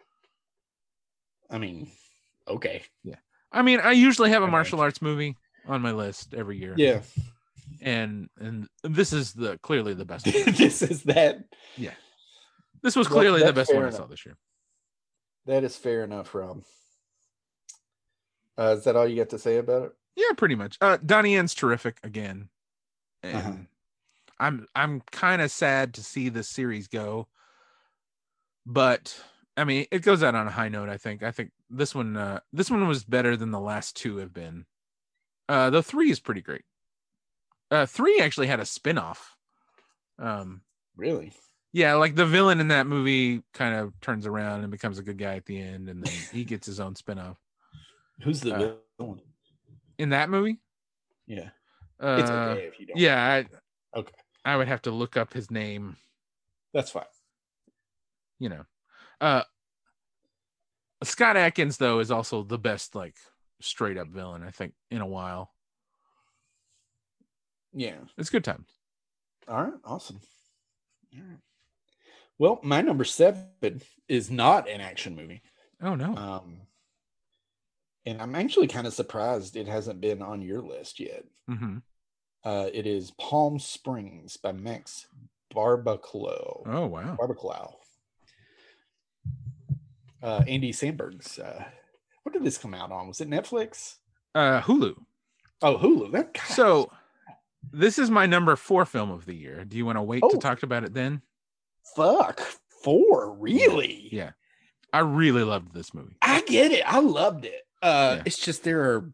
I mean, okay. Yeah. I mean, I usually have a martial arts movie on my list every year. Yeah. And this is clearly the best one. This is that. Yeah. This was clearly the best one I saw this year. That is fair enough, Rob. Is that all you got to say about it? Yeah, pretty much. Donnie Yen's terrific again. And I'm kind of sad to see this series go, but I mean, it goes out on a high note. I think this one was better than the last two have been. The 3 is pretty great. 3 actually had a spin-off. Really? Yeah, like the villain in that movie kind of turns around and becomes a good guy at the end, and then he gets his own spin-off. Who's the villain in that movie? Yeah. It's okay if you don't. Yeah. Okay. I would have to look up his name. That's fine. Scott Adkins though is also the best like straight up villain I think in a while. Yeah, it's good times. All right, awesome. All right. Well, my number 7 is not an action movie. Oh no. And I'm actually kind of surprised it hasn't been on your list yet. Mm-hmm. It is Palm Springs by Max Barbaclough. Oh, wow. Barbaclough. Andy Samberg's. What did this come out on? Was it Netflix? Hulu. Oh, Hulu. So this is my number 4 film of the year. Do you want to wait to talk about it then? Fuck. 4? Really? Yeah. I really loved this movie. I get it. I loved it. It's just there are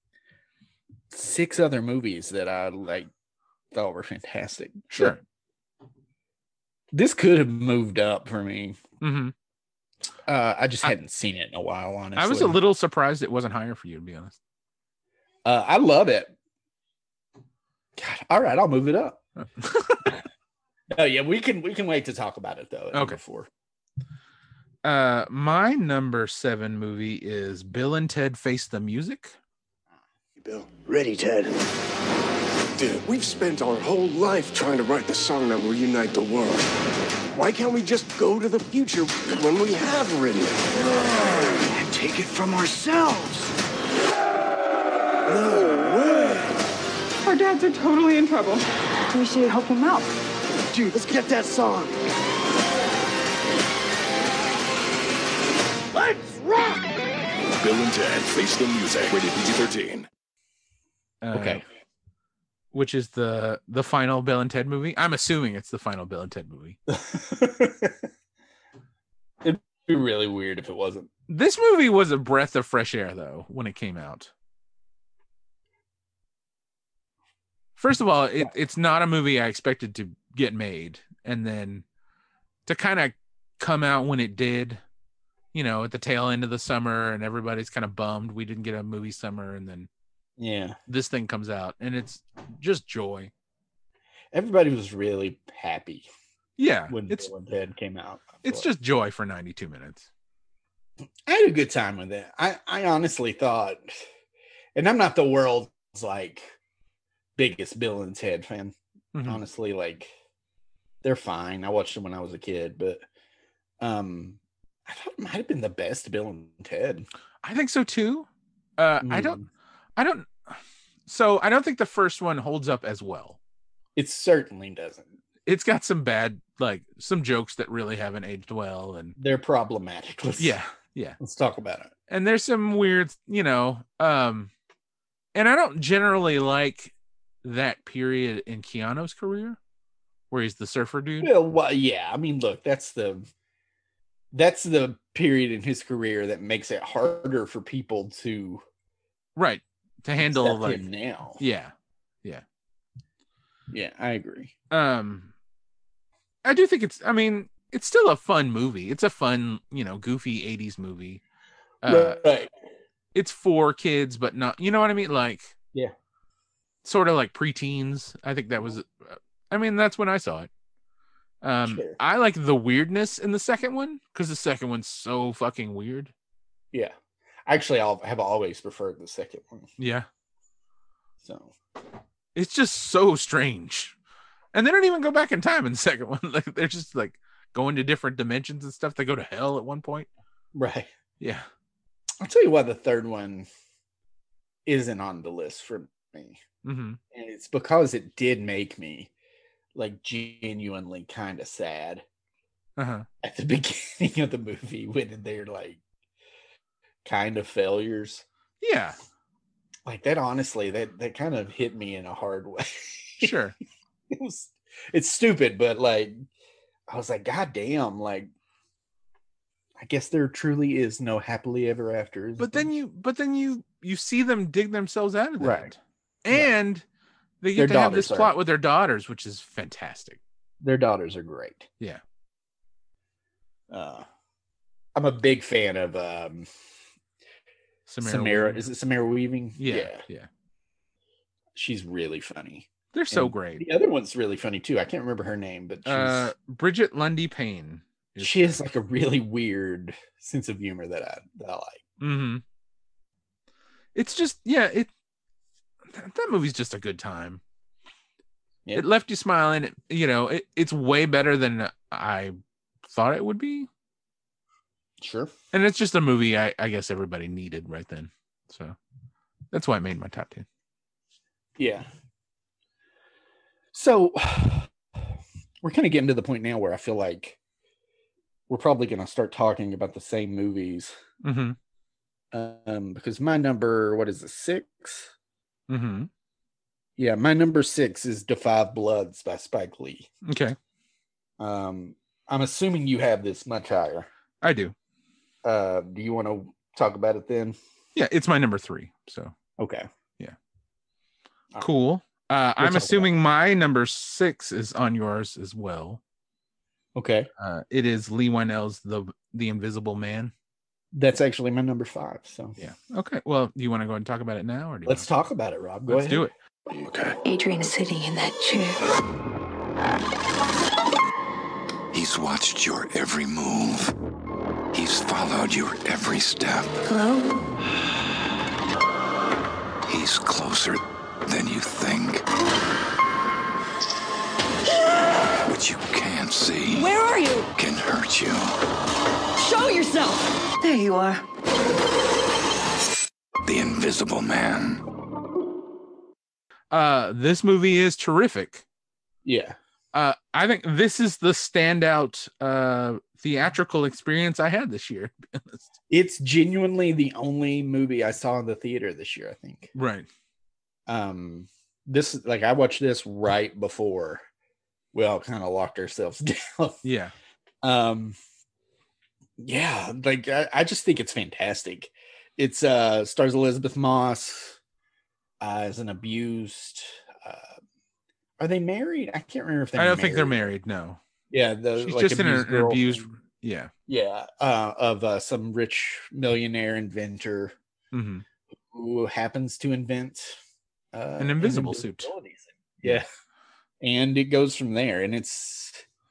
6 other movies that I thought were fantastic. Sure. This could have moved up for me. Mm-hmm. I just hadn't seen it in a while, honestly. I was a little surprised it wasn't higher for you, to be honest. I love it. God, all right, I'll move it up. Oh yeah, we can wait to talk about it though. Okay. Before. My number 7 movie is Bill and Ted Face the Music. Bill, ready, Ted. Dude, we've spent our whole life trying to write the song that will unite the world. Why can't we just go to the future when we have written it? And take it from ourselves? No way. Our dads are totally in trouble. We should help them out. Dude, let's get that song. Let's rock! Bill and Ted Face the Music. Rated PG-13. Okay. Which is the final Bill and Ted movie? I'm assuming it's the final Bill and Ted movie. It'd be really weird if it wasn't. This movie was a breath of fresh air, though, when it came out. First of all, it's not a movie I expected to get made. And then to kind of come out when it did, you know, at the tail end of the summer, and everybody's kind of bummed we didn't get a movie summer, and then this thing comes out, and it's just joy. Everybody was really happy. Yeah, when Bill and Ted came out. It's just joy for 92 minutes. I had a good time with it. I honestly thought, and I'm not the world's like biggest Bill and Ted fan. Mm-hmm. Honestly, like they're fine. I watched them when I was a kid, but I thought it might have been the best Bill and Ted. I think so too. I don't think the first one holds up as well. It certainly doesn't. It's got some bad, like some jokes that really haven't aged well, and they're problematic. Yeah. Let's talk about it. And there's some weird, you know, and I don't generally like that period in Keanu's career where he's the surfer dude. Well, yeah. I mean, look, that's the period in his career that makes it harder for people to handle like him now. Yeah, I agree. I do think it's still a fun movie. It's a fun, you know, goofy 80s movie. Right. It's for kids, but not, you know what I mean? Like, yeah, sort of like preteens. I think that was, that's when I saw it. Sure. I like the weirdness in the second one because the second one's so fucking weird. Yeah. Actually, have always preferred the second one. Yeah. So it's just so strange. And they don't even go back in time in the second one. Like they're just like going to different dimensions and stuff. They go to hell at one point. Right. Yeah. I'll tell you why the third one isn't on the list for me. Mm-hmm. And it's because it did make me like genuinely kind of sad at the beginning of the movie when they're like kind of failures. Yeah. Like that, honestly, that kind of hit me in a hard way. Sure. It's stupid, but like I was like, God damn, like I guess there truly is no happily ever after. But then you see them dig themselves out of that. Right. And they get to have this plot with their daughters, which is fantastic. Their daughters are great. Yeah. I'm a big fan of Samara. Is it Samara Weaving? Yeah. She's really funny. They're so great. The other one's really funny too. I can't remember her name, but she's Bridget Lundy Payne. She has like a really weird sense of humor that I like. Mm-hmm. It's just that movie's just a good time. Yeah. It left you smiling. It's way better than I thought it would be. Sure. And it's just a movie I guess everybody needed right then. So that's why I made my top 10. Yeah. So we're kind of getting to the point now where I feel like we're probably going to start talking about the same movies. Mm-hmm. Because my number, what is it, 6? Mm-hmm. Yeah, my number 6 is Da 5 Bloods by Spike Lee. Okay. I'm assuming you have this much higher. I do. Do you want to talk about it then? Yeah, it's my number 3. So okay. Yeah. Cool. I'm assuming my number 6 is on yours as well. Okay. It is Lee Winnell's The Invisible Man. That's actually my number 5. So yeah. Okay. Well, do you want to go and talk about it now, or let's talk about it, Rob? Go Let's ahead. do it. Okay. Adrian is sitting in that chair. He's watched your every move. He's followed your every step. Hello? He's closer than you think. What you can't see. Where are you? Can hurt you. Show yourself! There you are. The Invisible Man. This movie is terrific. Yeah. I think this is the standout theatrical experience I had this year. To be honest. It's genuinely the only movie I saw in the theater this year, I think. Right. This, like, I watched this right before we all kind of locked ourselves down. Yeah. Yeah, like I just think it's fantastic. It's stars Elizabeth Moss as an abused. Are they married? I can't remember if they're I don't married. think they're married. No. Yeah, she's just in an abused. Yeah. Yeah, of some rich millionaire inventor who happens to invent an invisible suit. Yeah, and it goes from there, and it's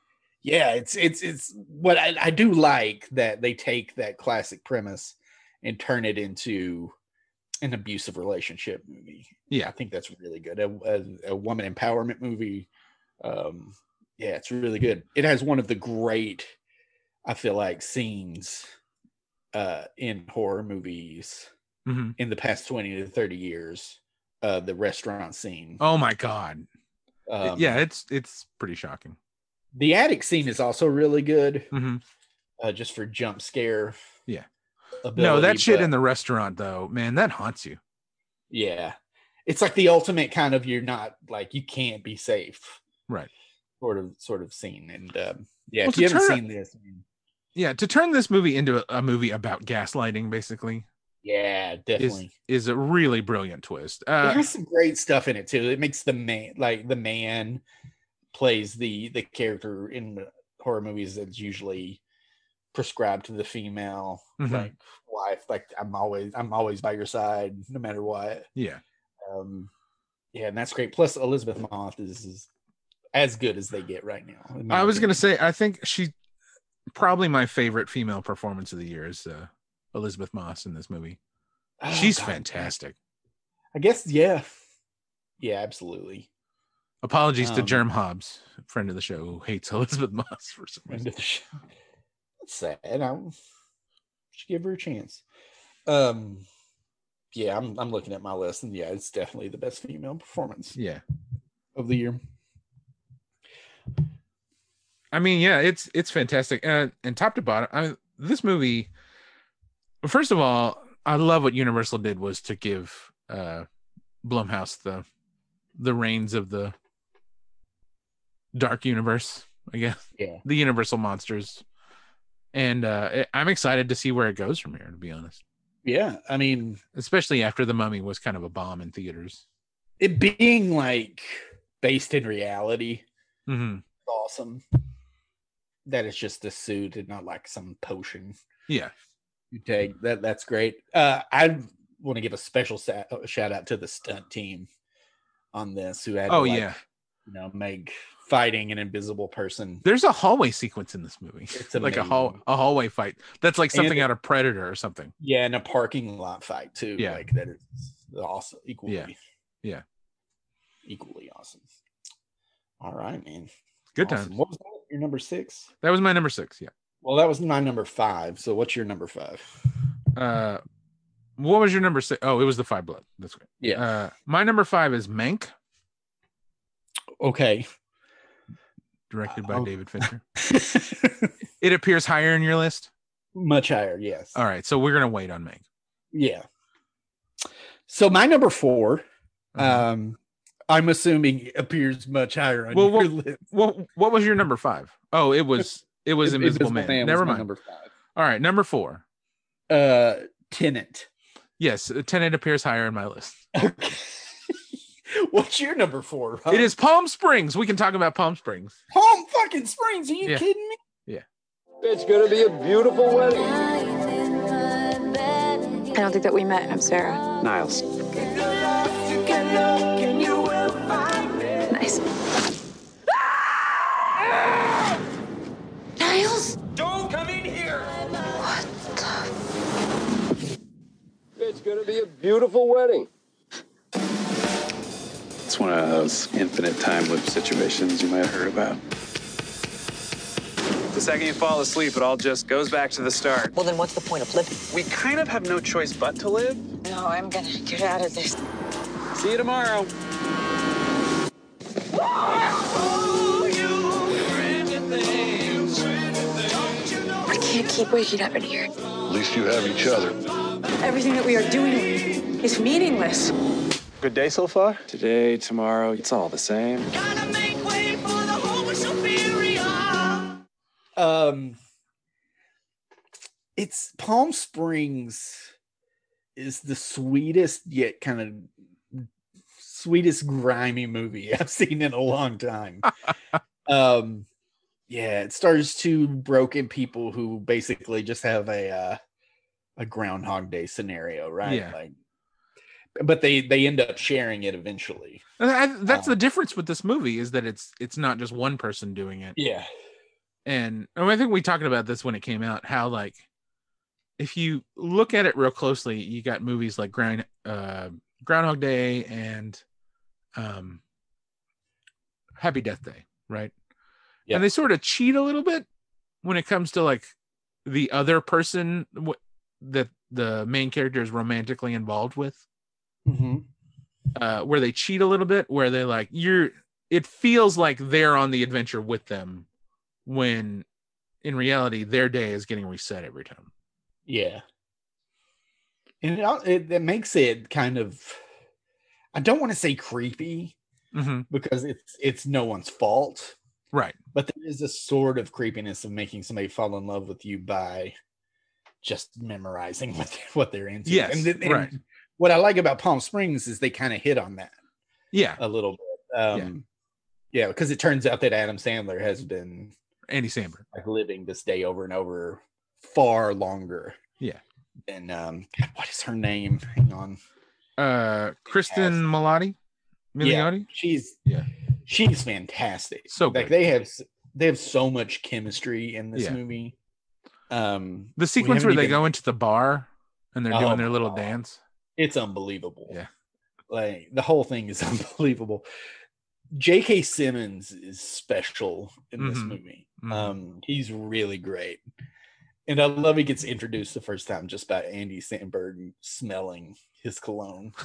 what I do like that they take that classic premise and turn it into an abusive relationship movie. Yeah, I think that's really good. A woman empowerment movie. Yeah, it's really good. It has one of the great, I feel like, scenes in horror movies in the past 20 to 30 years. The restaurant scene. Oh my God. Yeah, it's pretty shocking. The attic scene is also really good. Just for jump scare. Yeah. Ability, no, that shit in the restaurant though, man, that haunts you. Yeah. It's like the ultimate kind of, you're not like, you can't be safe. Right. Sort of scene. And yeah, if you haven't seen this. Yeah, to turn this movie into a movie about gaslighting, basically. Yeah, definitely. Is a really brilliant twist. There's some great stuff in it too. It makes the man plays the character in the horror movies that's usually prescribed to the female like wife. Like I'm always by your side no matter what. Yeah. Yeah, and that's great. Plus Elizabeth Moss is as good as they get right now. I was gonna say, I think she probably my favorite female performance of the year is Elizabeth Moss in this movie. She's fantastic. I guess, yeah, absolutely. Apologies to Germ Hobbs, friend of the show, who hates Elizabeth Moss for some reason. That's sad. I should give her a chance. Yeah, I'm looking at my list, and yeah, it's definitely the best female performance. Yeah, of the year. I mean, yeah, it's fantastic, and top to bottom, this movie. First of all, I love what Universal did was to give Blumhouse the reins of the dark universe, I guess. Yeah. The Universal monsters. And I'm excited to see where it goes from here, to be honest. Yeah, I mean, especially after The Mummy was kind of a bomb in theaters. It being like based in reality. Awesome. That it's just a suit and not like some potion. Yeah. You take that's great. I want to give a special shout out to the stunt team on this who had to make fighting an invisible person. There's a hallway sequence in this movie. It's like a hallway fight. That's like something out of Predator or something. Yeah, and a parking lot fight too. Yeah. Like that is awesome. Equally. Yeah. Equally awesome. All right, man. Good awesome. times. What was that? Your number 6? That was my number 6, yeah. Well, that was my number 5. So what's your number 5? What was your number 6? Oh, it was The Five Blood. That's great. Yeah. My number 5 is Mank. Okay. Directed by David Fincher. It appears higher in your list? Much higher, yes. All right, so we're gonna wait on Mank. Yeah. So my number 4, I'm assuming appears much higher on your list. Well, what was your number 5? Oh, it was Invisible Man. Never mind. Number 5. All right, number 4. Tenet. Yes, Tenet appears higher in my list. Okay. What's your number 4? It is Palm Springs. We can talk about Palm Springs. Palm fucking Springs? Are you kidding me? Yeah. It's gonna be a beautiful wedding. I don't think that we met. I'm Sarah. Niles. Nice. Niles? Don't come in here. What the? It's gonna be a beautiful wedding. It's one of those infinite time loop situations you might have heard about. The second you fall asleep, it all just goes back to the start. Well, then what's the point of living? We kind of have no choice but to live. No, I'm gonna get out of this. See you tomorrow. I can't keep waking up in here. At least you have each other. Everything that we are doing is meaningless. Good day so far? Today, tomorrow, it's all the same. It's Palm Springs is the sweetest yet kind of sweetest grimy movie I've seen in a long time. Yeah, it stars two broken people who basically just have a Groundhog Day scenario, right? Yeah. Like, but they end up sharing it eventually. That's the difference with this movie, is that it's not just one person doing it. Yeah. And I think we talked about this when it came out, how like if you look at it real closely, you got movies like Groundhog Day and Happy Death Day, right? Yeah. And they sort of cheat a little bit when it comes to like the other person that the main character is romantically involved with. Mm-hmm. Where they cheat a little bit, where they like it feels like they're on the adventure with them, when in reality their day is getting reset every time. Yeah. And it makes it kind of, I don't want to say creepy, because it's no one's fault. Right. But there is a sort of creepiness of making somebody fall in love with you by just memorizing what they're into. Yes, and right. What I like about Palm Springs is they kind of hit on that. Yeah. A little bit. Yeah, because it turns out that Adam Sandler has been Andy Samberg, like living this day over and over far longer. Yeah. And what is her name? Hang on. Kristen Milioti. Yeah, she's fantastic. So like good. they have so much chemistry in this movie. The sequence where they go into the bar and they're doing their little dance. It's unbelievable. Yeah. Like the whole thing is unbelievable. J.K. Simmons is special in this movie. He's really great. And I love he gets introduced the first time just by Andy Samberg smelling his cologne.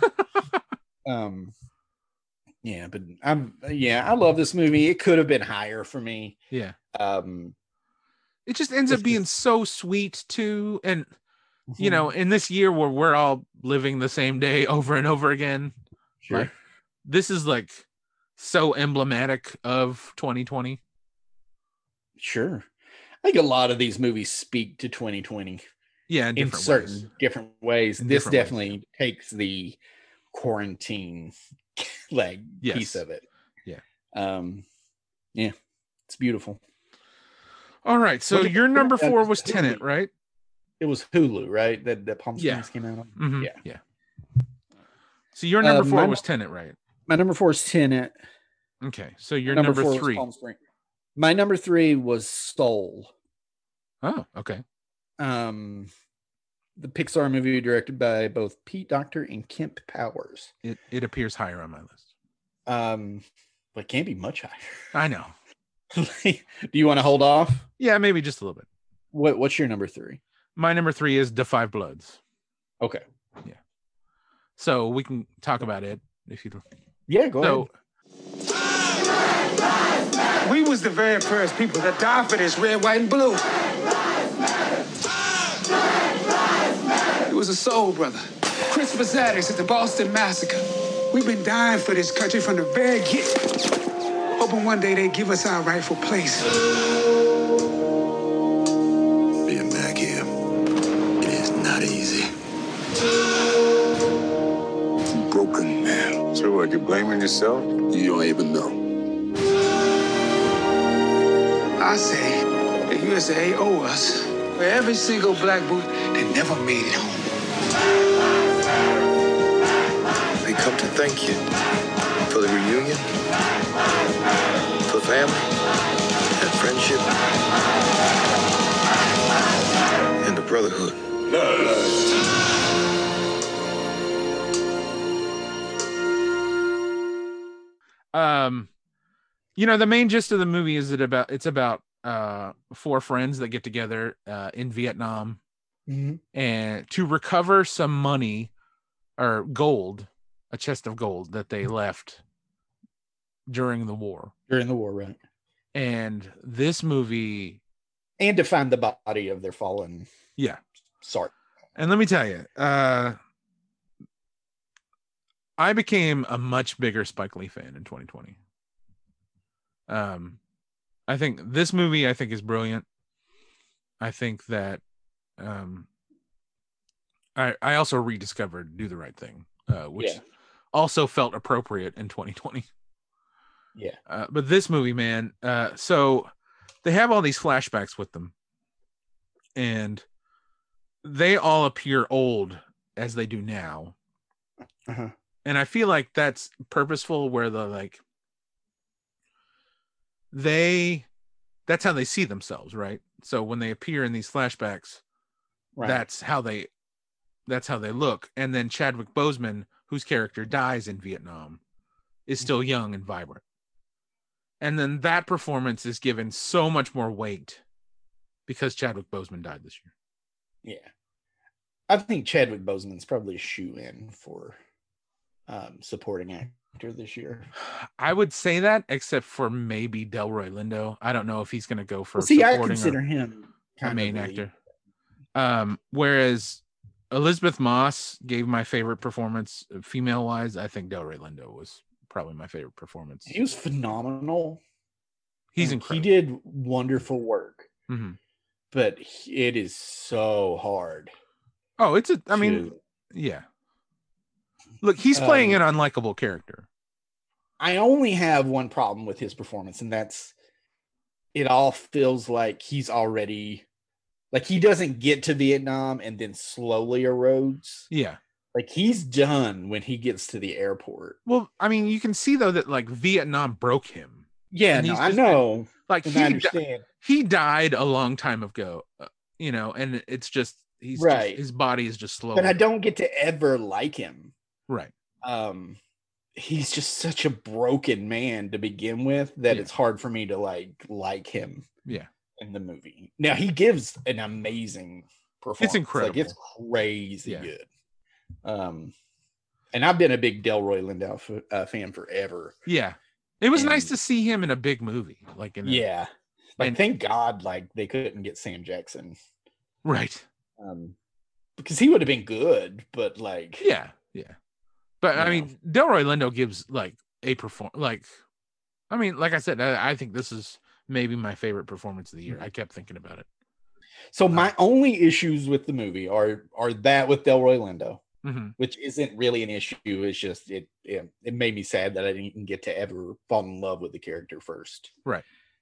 Yeah, but I love this movie. It could have been higher for me. Yeah. It just ends up being so sweet too. And you know, in this year where we're all living the same day over and over again, sure. Like, this is like so emblematic of 2020. Sure. I think a lot of these movies speak to 2020. Yeah, in certain different ways. This definitely takes the quarantine piece of it. Yeah. Yeah, it's beautiful. All right, so your number 4 was Tenet, right? It was Hulu, right? That Palm Springs came out on. Mm-hmm. Yeah. So your number 4 was Tenet, right? My number 4 is Tenet. Okay, so your number 3. Palm Springs. My number 3 was Soul. Oh, okay. The Pixar movie directed by both Pete Docter and Kemp Powers. It appears higher on my list. But it can't be much higher. I know. Do you want to hold off? Yeah, maybe just a little bit. What's your number 3? My number 3 is Da 5 Bloods. Okay. Yeah. So we can talk about it if you. Yeah, go ahead. We was the very first people that died for this red, white, and blue. It was a soul brother, Christopher Zaddix at the Boston Massacre. We've been dying for this country from the very get. Hoping one day they give us our rightful place. Being back here, it is not easy. I'm broken, man. So what, you blaming yourself? You don't even know. I say, if USA owe us for every single black boy that never made it home. They come to thank you for the reunion, for family and friendship, and the brotherhood. The main gist of the movie is it's about four friends that get together in Vietnam and to recover some money or gold, a chest of gold that they left during the war. Right. And this movie, and to find the body of their fallen. Yeah. Sorry. And let me tell you, I became a much bigger Spike Lee fan in 2020. I think this movie is brilliant. I think that I also rediscovered Do the Right Thing, which also felt appropriate in 2020. Yeah. But this movie, man, so they have all these flashbacks with them, and they all appear old as they do now. Uh-huh. And I feel like that's purposeful, where that's how they see themselves, right? So when they appear in these flashbacks, that's how they look. And then Chadwick Boseman, whose character dies in Vietnam, is still young and vibrant. And then that performance is given so much more weight because Chadwick Boseman died this year. Yeah. I think Chadwick Boseman's probably a shoe-in for supporting actor this year. I would say that, except for maybe Delroy Lindo. I don't know if he's going to go for I supporting consider him a main actor. Whereas Elizabeth Moss gave my favorite performance female-wise. I think Delroy Lindo was probably my favorite performance. He was phenomenal. He's incredible. He did wonderful work. Mm-hmm. But it is so hard. Oh, yeah. Look, he's playing an unlikable character. I only have one problem with his performance, and that's it all feels like he's already, like, he doesn't get to Vietnam and then slowly erodes. Yeah. Like, he's done when he gets to the airport. Well, I mean, you can see, though, that, like, Vietnam broke him. Yeah, no, I know. Like, I understand. He died a long time ago, and it's just, his body is just slow. But I don't get to ever like him. Right. He's just such a broken man to begin with that it's hard for me to like him. Yeah. In the movie. Now, he gives an amazing performance. It's incredible. Like, it's crazy good. And I've been a big Delroy Lindo fan forever. Yeah. It was nice to see him in a big movie. Thank God, like, they couldn't get Sam Jackson. Right. Because he would have been good, but like... Yeah. But, I mean, Delroy Lindo gives, like, a performance... Like I said, I think this is maybe my favorite performance of the year. I kept thinking about it. So my only issues with the movie are that with Delroy Lindo, which isn't really an issue. It's just it made me sad that I didn't even get to ever fall in love with the character first. Right.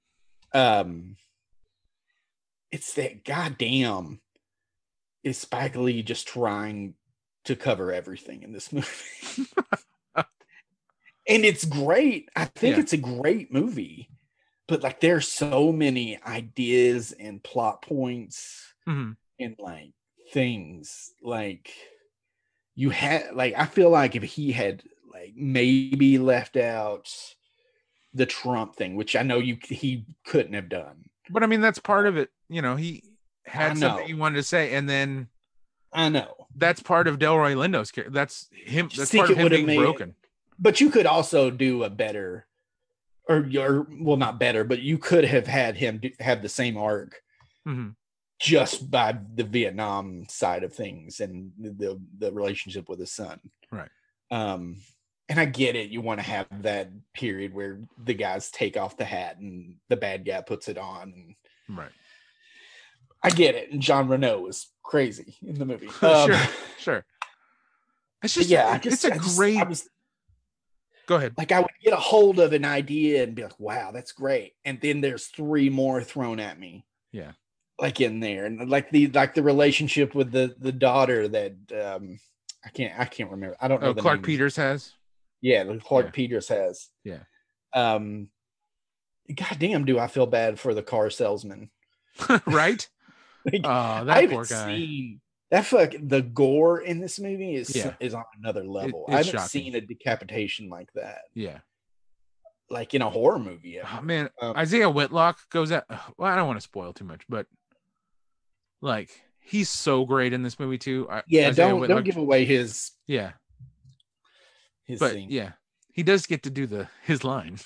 It's that goddamn is Spike Lee just trying to cover everything in this movie. And it's great. I think it's a great movie. But, like, there's so many ideas and plot points and, like, things. Like, you had, like, I feel like if he had, like, maybe left out the Trump thing, which I know he couldn't have done. But, I mean, that's part of it. He had something he wanted to say, and then... I know. That's part of Delroy Lindo's character. That's him. That's part of him being broken. But you could also do a better... well, not better, but you could have had him have the same arc just by the Vietnam side of things and the relationship with his son. Right. And I get it. You want to have that period where the guys take off the hat and the bad guy puts it on. Right. I get it. And Jean Reno is crazy in the movie. Sure. It's just, Go ahead. Like, I would get a hold of an idea and be like, wow, that's great. And then there's three more thrown at me Yeah. Like in there, and like the relationship with the daughter that I can't remember. I don't know. The Clark name. Peters has. Yeah, Clark Peters has. Yeah. God damn, do I feel bad for the car salesman? Right? Like, that poor guy. The gore in this movie is on another level. I haven't shocking. seen a decapitation like that. Yeah. Like in a horror movie. Oh, man, Isaiah Whitlock goes out. Well, I don't want to spoil too much, but like he's so great in this movie too. Don't give away his but scene. Yeah, he does get to do his line.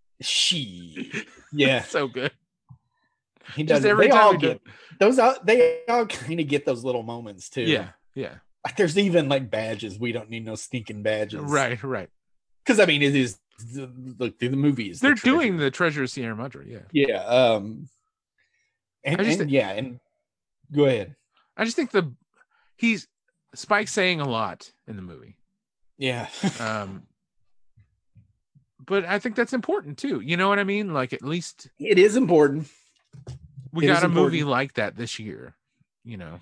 Yeah, so good. He does. They all get those. They all kind of get those little moments too. Yeah. Like there's even like badges. We don't need no sneaking badges. Right. Because I mean, it is look the movies. They're doing the Treasure of Sierra Madre. Yeah. Yeah. And go ahead. I just think Spike's saying a lot in the movie. Yeah. But I think that's important too. You know what I mean? Like at least it is important. We got a movie like that this year, you know.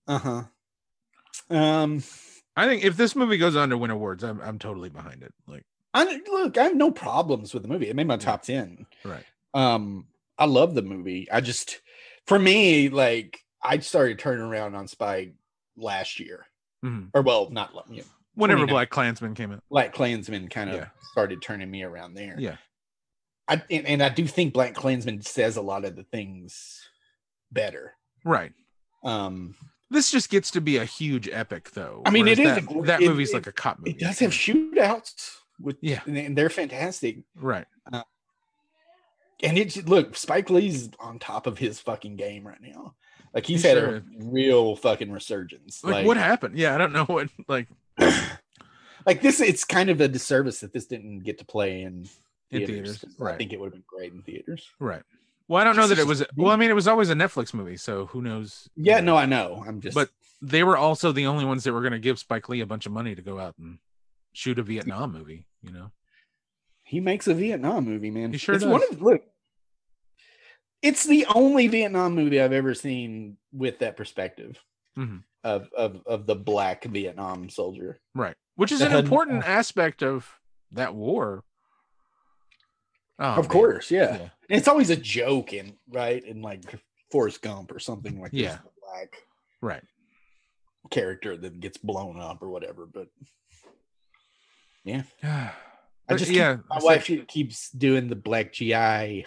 I think if this movie goes on to win awards, I'm totally behind it. Like, I have no problems with the movie. It made my top 10. Right. I love the movie. For me, like I started turning around on Spike last year, or well, not whenever Black Klansman came out. Black Klansman kind of started turning me around there. Yeah. I do think Black Klansman says a lot of the things better. Right. This just gets to be a huge epic, though. I mean, it is that movie's like a cop movie. It does have shootouts and they're fantastic. Right. And Spike Lee's on top of his fucking game right now. Like he's had a real fucking resurgence. Like what happened? Yeah, I don't know what like. Like this, it's kind of a disservice that this didn't get to play in theaters. Right. I think it would have been great in theaters. Right. Well, I don't know that it was. Well, I mean, it was always a Netflix movie, so who knows? Yeah, no, I know. But they were also the only ones that were going to give Spike Lee a bunch of money to go out and shoot a Vietnam movie. You know, he makes a Vietnam movie, man. He sure does. It's the only Vietnam movie I've ever seen with that perspective of the black Vietnam soldier. Right. Which is an important aspect of that war. Oh, of course, yeah. And it's always a joke in like Forrest Gump or something like this. Black character that gets blown up or whatever. But yeah. My wife keeps doing the black GI.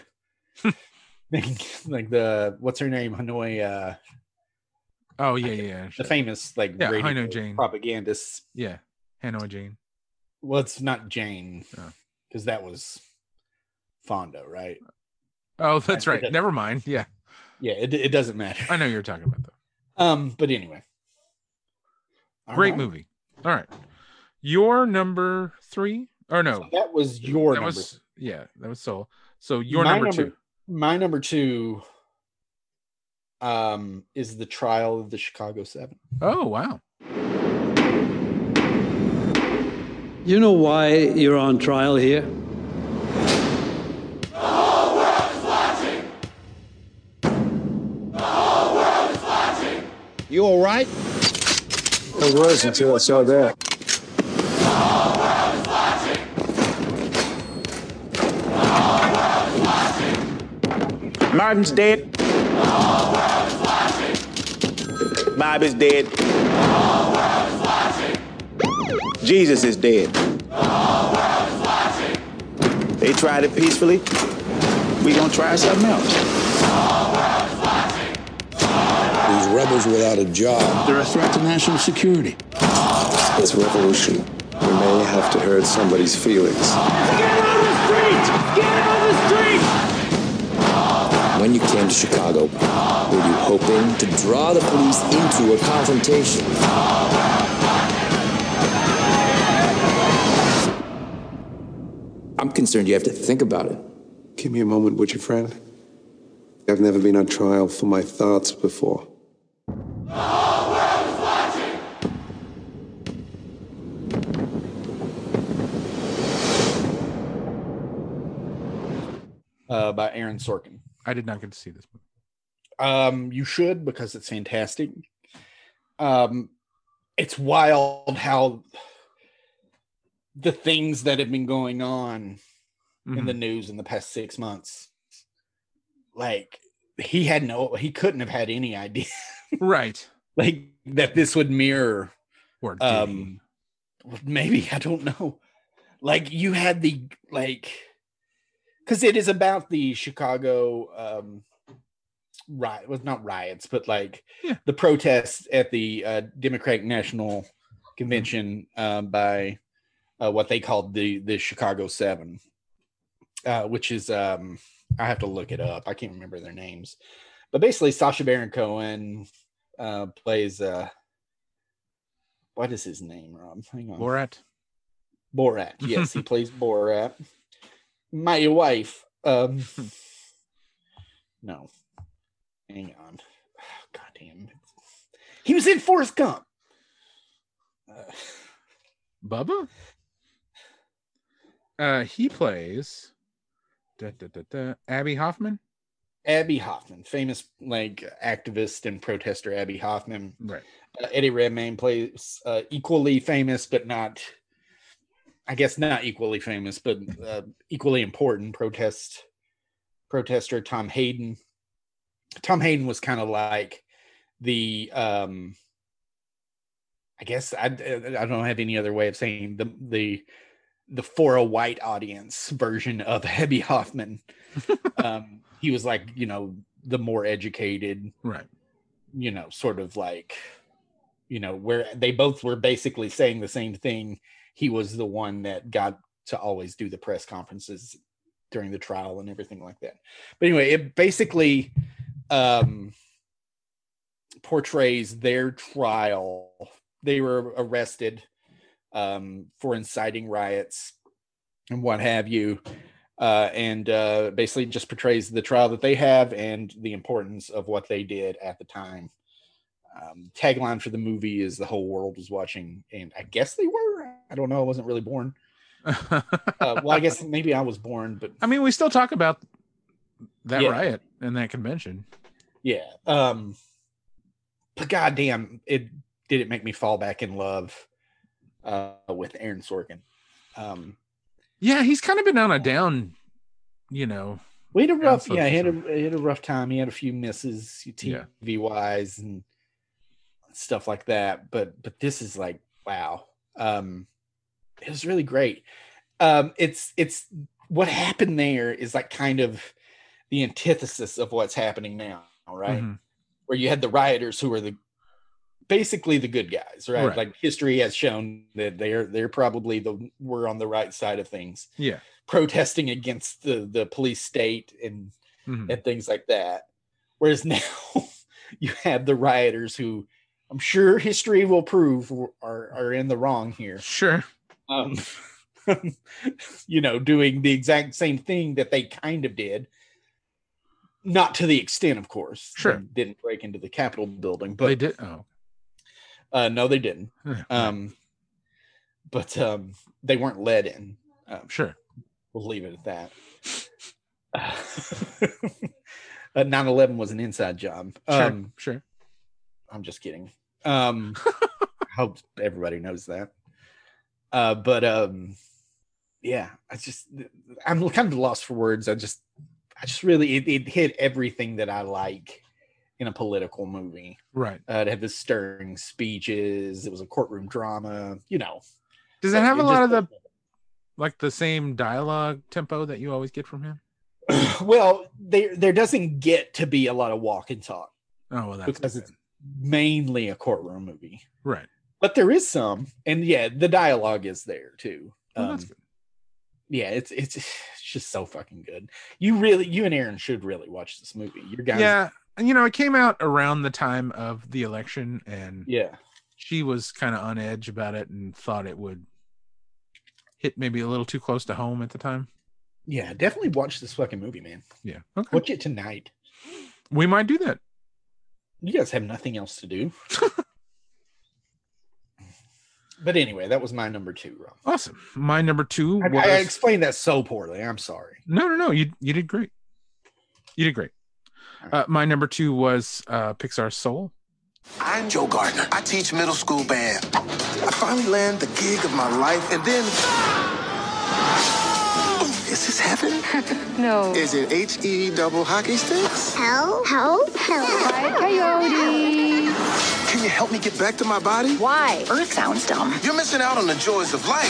Like what's her name? Hanoi the famous radio Hanoi Jane propagandist. Yeah. Hanoi Jane. Well, it's not Jane because that was Fonda, right? Oh, that's right. Never mind. Yeah. Yeah, it doesn't matter. I know you're talking about that. But anyway. Great movie. All right. Your number 3? Or no. So that was your number. That was Soul. So your number 2. My number 2 is The Trial of the Chicago 7. Oh, wow. You know why you're on trial here? The whole world is watching. The whole world is watching. You all right? I was until I saw that. The whole world is watching. The whole world is watching. Martin's dead. The whole world is watching. Bob is dead. The whole world is watching. Jesus is dead. The whole world is watching. They tried it peacefully. We gonna try something else. The whole world is watching. These rebels without a job. They're a threat to national security. This revolution, we may have to hurt somebody's feelings. Get on the street! Get on the street! When you came to Chicago, were you hoping to draw the police into a confrontation? I'm concerned you have to think about it. Give me a moment, would you, friend? I've never been on trial for my thoughts before. The whole world is watching. By Aaron Sorkin. I did not get to see this movie. You should, because it's fantastic. It's wild how the things that have been going on in the news in the past 6 months, like he couldn't have had any idea, right? Like that this would mirror, or maybe, I don't know. Like you had because it is about the Chicago riot, well, not riots, but the protests at the Democratic National Convention by what they called the Chicago 7, which is I have to look it up. I can't remember their names, but basically Sacha Baron Cohen plays what is his name, Rob? Hang on. Borat. Yes, he plays Borat. My wife. No. Hang on. God damn. He was in Forrest Gump. Bubba? He plays Abby Hoffman. Abby Hoffman, famous activist and protester Abby Hoffman. Right. Eddie Redmayne plays equally famous, but not, I guess not equally famous, but equally important protester Tom Hayden. Tom Hayden was kind of like the I guess I don't have any other way of saying the for a white audience version of Abby Hoffman. He was like, the more educated, right? Sort of like, where they both were basically saying the same thing. He was the one that got to always do the press conferences during the trial and everything like that. But anyway, it basically portrays their trial. They were arrested for inciting riots and what have you, and basically just portrays the trial that they have and the importance of what they did at the time. Tagline for the movie is "The whole world was watching," and I guess they were. I don't know. I wasn't really born. Well, I guess maybe I was born, but I mean, we still talk about that riot and that convention. Yeah. But goddamn, it make me fall back in love with Aaron Sorkin. Yeah, he's kind of been on a down, We had a rough, he had a rough time. He had a few misses, TV wise and stuff like that. But this is like, wow. It was really great. It's what happened there is like kind of the antithesis of what's happening now, right? Mm-hmm. Where you had the rioters who were basically the good guys, right? Like history has shown that they're probably we're on the right side of things. Yeah. Protesting against the police state and things like that. Whereas now you have the rioters who I'm sure history will prove are in the wrong here. Sure. Doing the exact same thing that they kind of did. Not to the extent, of course. Sure. They didn't break into the Capitol building, but they did. Oh. No, they didn't. But they weren't let in. Sure. We'll leave it at that. 9/11 was an inside job. Sure. I'm just kidding. I hope everybody knows that. But yeah, I'm kind of lost for words. I just really, it hit everything that I like in a political movie. Right. It had the stirring speeches. It was a courtroom drama, Does it have a lot of the same dialogue tempo that you always get from him? Well, there doesn't get to be a lot of walk and talk. Oh, well, that's because it's mainly a courtroom movie. Right. But there is some, and yeah, the dialogue is there too. That's good. Yeah, it's just so fucking good. You and Aaron should really watch this movie. Your guys. Yeah, and it came out around the time of the election, and she was kind of on edge about it and thought it would hit maybe a little too close to home at the time. Yeah, definitely watch this fucking movie, man. Yeah, okay. Watch it tonight. We might do that. You guys have nothing else to do. But anyway, that was my number 2, Rob. Awesome. My number 2 was... I explained that so poorly. I'm sorry. No. You did great. You did great. My number 2 was Pixar's Soul. I'm Joe Gardner. I teach middle school band. I finally land the gig of my life, and then... Is this heaven? No. Is it H-E double hockey sticks? Hell? Hi, Coyote. Can you help me get back to my body? Why? Earth sounds dumb. You're missing out on the joys of life.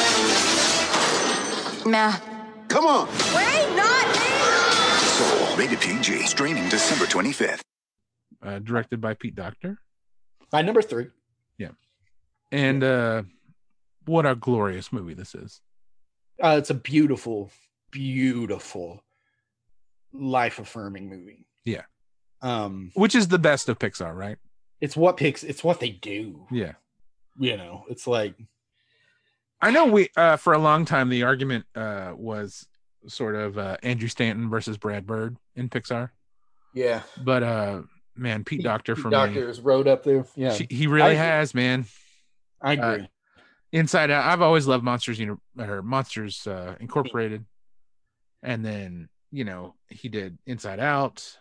Nah. Come on. Wait, not me! Soul, rated PG, streaming December 25th. Directed by Pete Docter. My number 3. Yeah. And what a glorious movie this is. It's a beautiful, beautiful, life-affirming movie. Yeah. Which is the best of Pixar, right? It's what they do. Yeah. You know, it's like, I know we for a long time the argument was sort of Andrew Stanton versus Brad Bird in Pixar. Yeah. But man, Pete Docter for me. Doctor's rode up there. Yeah. He really has, man. I agree. Inside Out. I've always loved Monsters Incorporated. And then, he did Inside Out.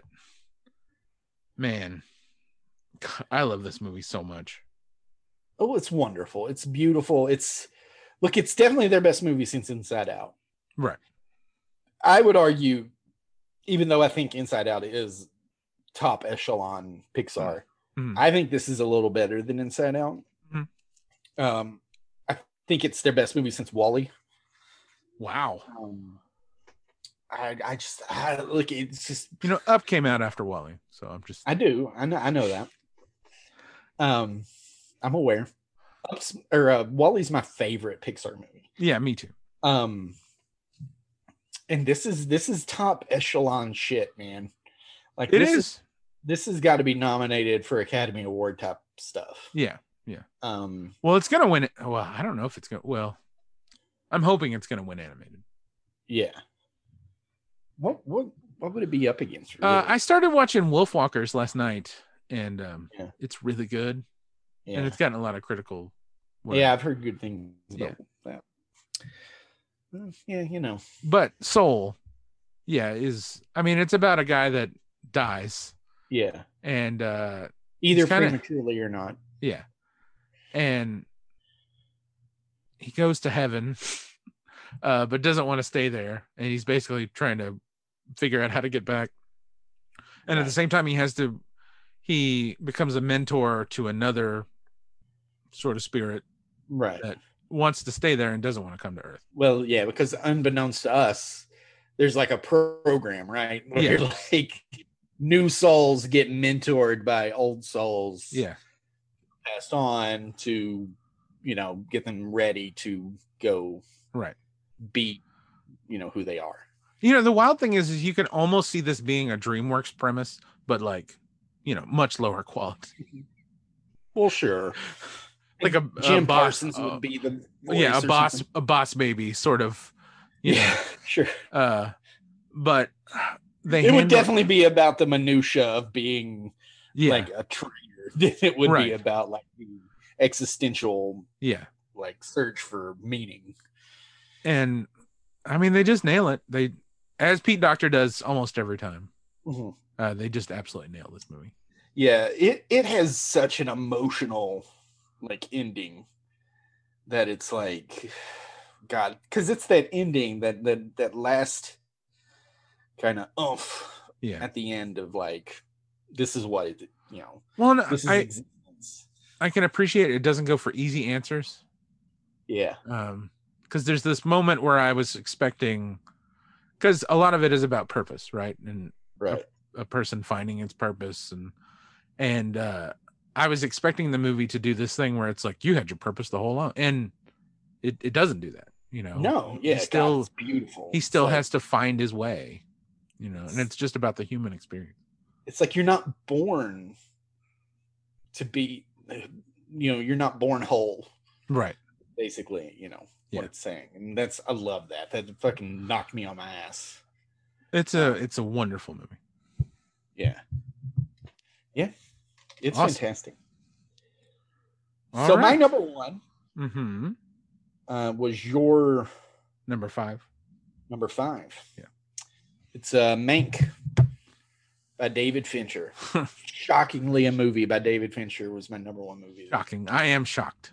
Man, I love this movie so much. Oh, it's wonderful. It's beautiful. It's definitely their best movie since Inside Out. Right. I would argue, even though I think Inside Out is top echelon Pixar, I think this is a little better than Inside Out. I think it's their best movie since WALL-E. Wow. It's just, Up came out after WALL-E, so I know that. I'm aware. WALL-E's my favorite Pixar movie. Yeah, me too. And this is top echelon shit, man. Like this has got to be nominated for Academy Award type stuff. Yeah. Well, it's gonna win it. Well, I don't know if it's gonna. Well, I'm hoping it's gonna win animated. Yeah. What would it be up against? Really? I started watching Wolfwalkers last night, and it's really good. Yeah. And it's gotten a lot of critical work. Yeah, I've heard good things about that. Yeah, But Soul, it's about a guy that dies. Yeah. And either prematurely or not. Yeah. And he goes to heaven, but doesn't want to stay there. And he's basically trying to figure out how to get back. And at the same time, he becomes a mentor to another sort of spirit. Right. That wants to stay there and doesn't want to come to Earth. Well, yeah, because unbeknownst to us, there's like a program, right? Where like new souls get mentored by old souls. Yeah. Passed on to, get them ready to go beat, who they are. The wild thing is you can almost see this being a DreamWorks premise, but like, much lower quality. Well, sure. Like Jim Parsons would be the a boss baby sort of. Sure. But it would definitely be about the minutia of being like a trainer. It would be about like the existential, like search for meaning. And they just nail it. As Pete Docter does almost every time. Mm-hmm. They just absolutely nail this movie. Yeah, it has such an emotional like ending that it's like, God, because it's that ending that last kind of oomph at the end of like, this is what it, well, no, this is existence. I can appreciate it doesn't go for easy answers. Yeah. Because there's this moment where I was expecting, because a lot of it is about purpose, right? And a person finding its purpose, and I was expecting the movie to do this thing where it's like you had your purpose the whole long, and it doesn't do that. No, yeah, still, it's beautiful. He still has to find his way, and it's just about the human experience. It's like you're not born to be, you're not born whole, right? Basically, what it's saying, and I love that. That fucking knocked me on my ass. It's a wonderful movie. Yeah, it's awesome. Fantastic. All my number one, was your number 5. Number 5. Yeah, it's Mank. by David Fincher. Shockingly, a movie by David Fincher was my number one movie. Shocking. I am shocked.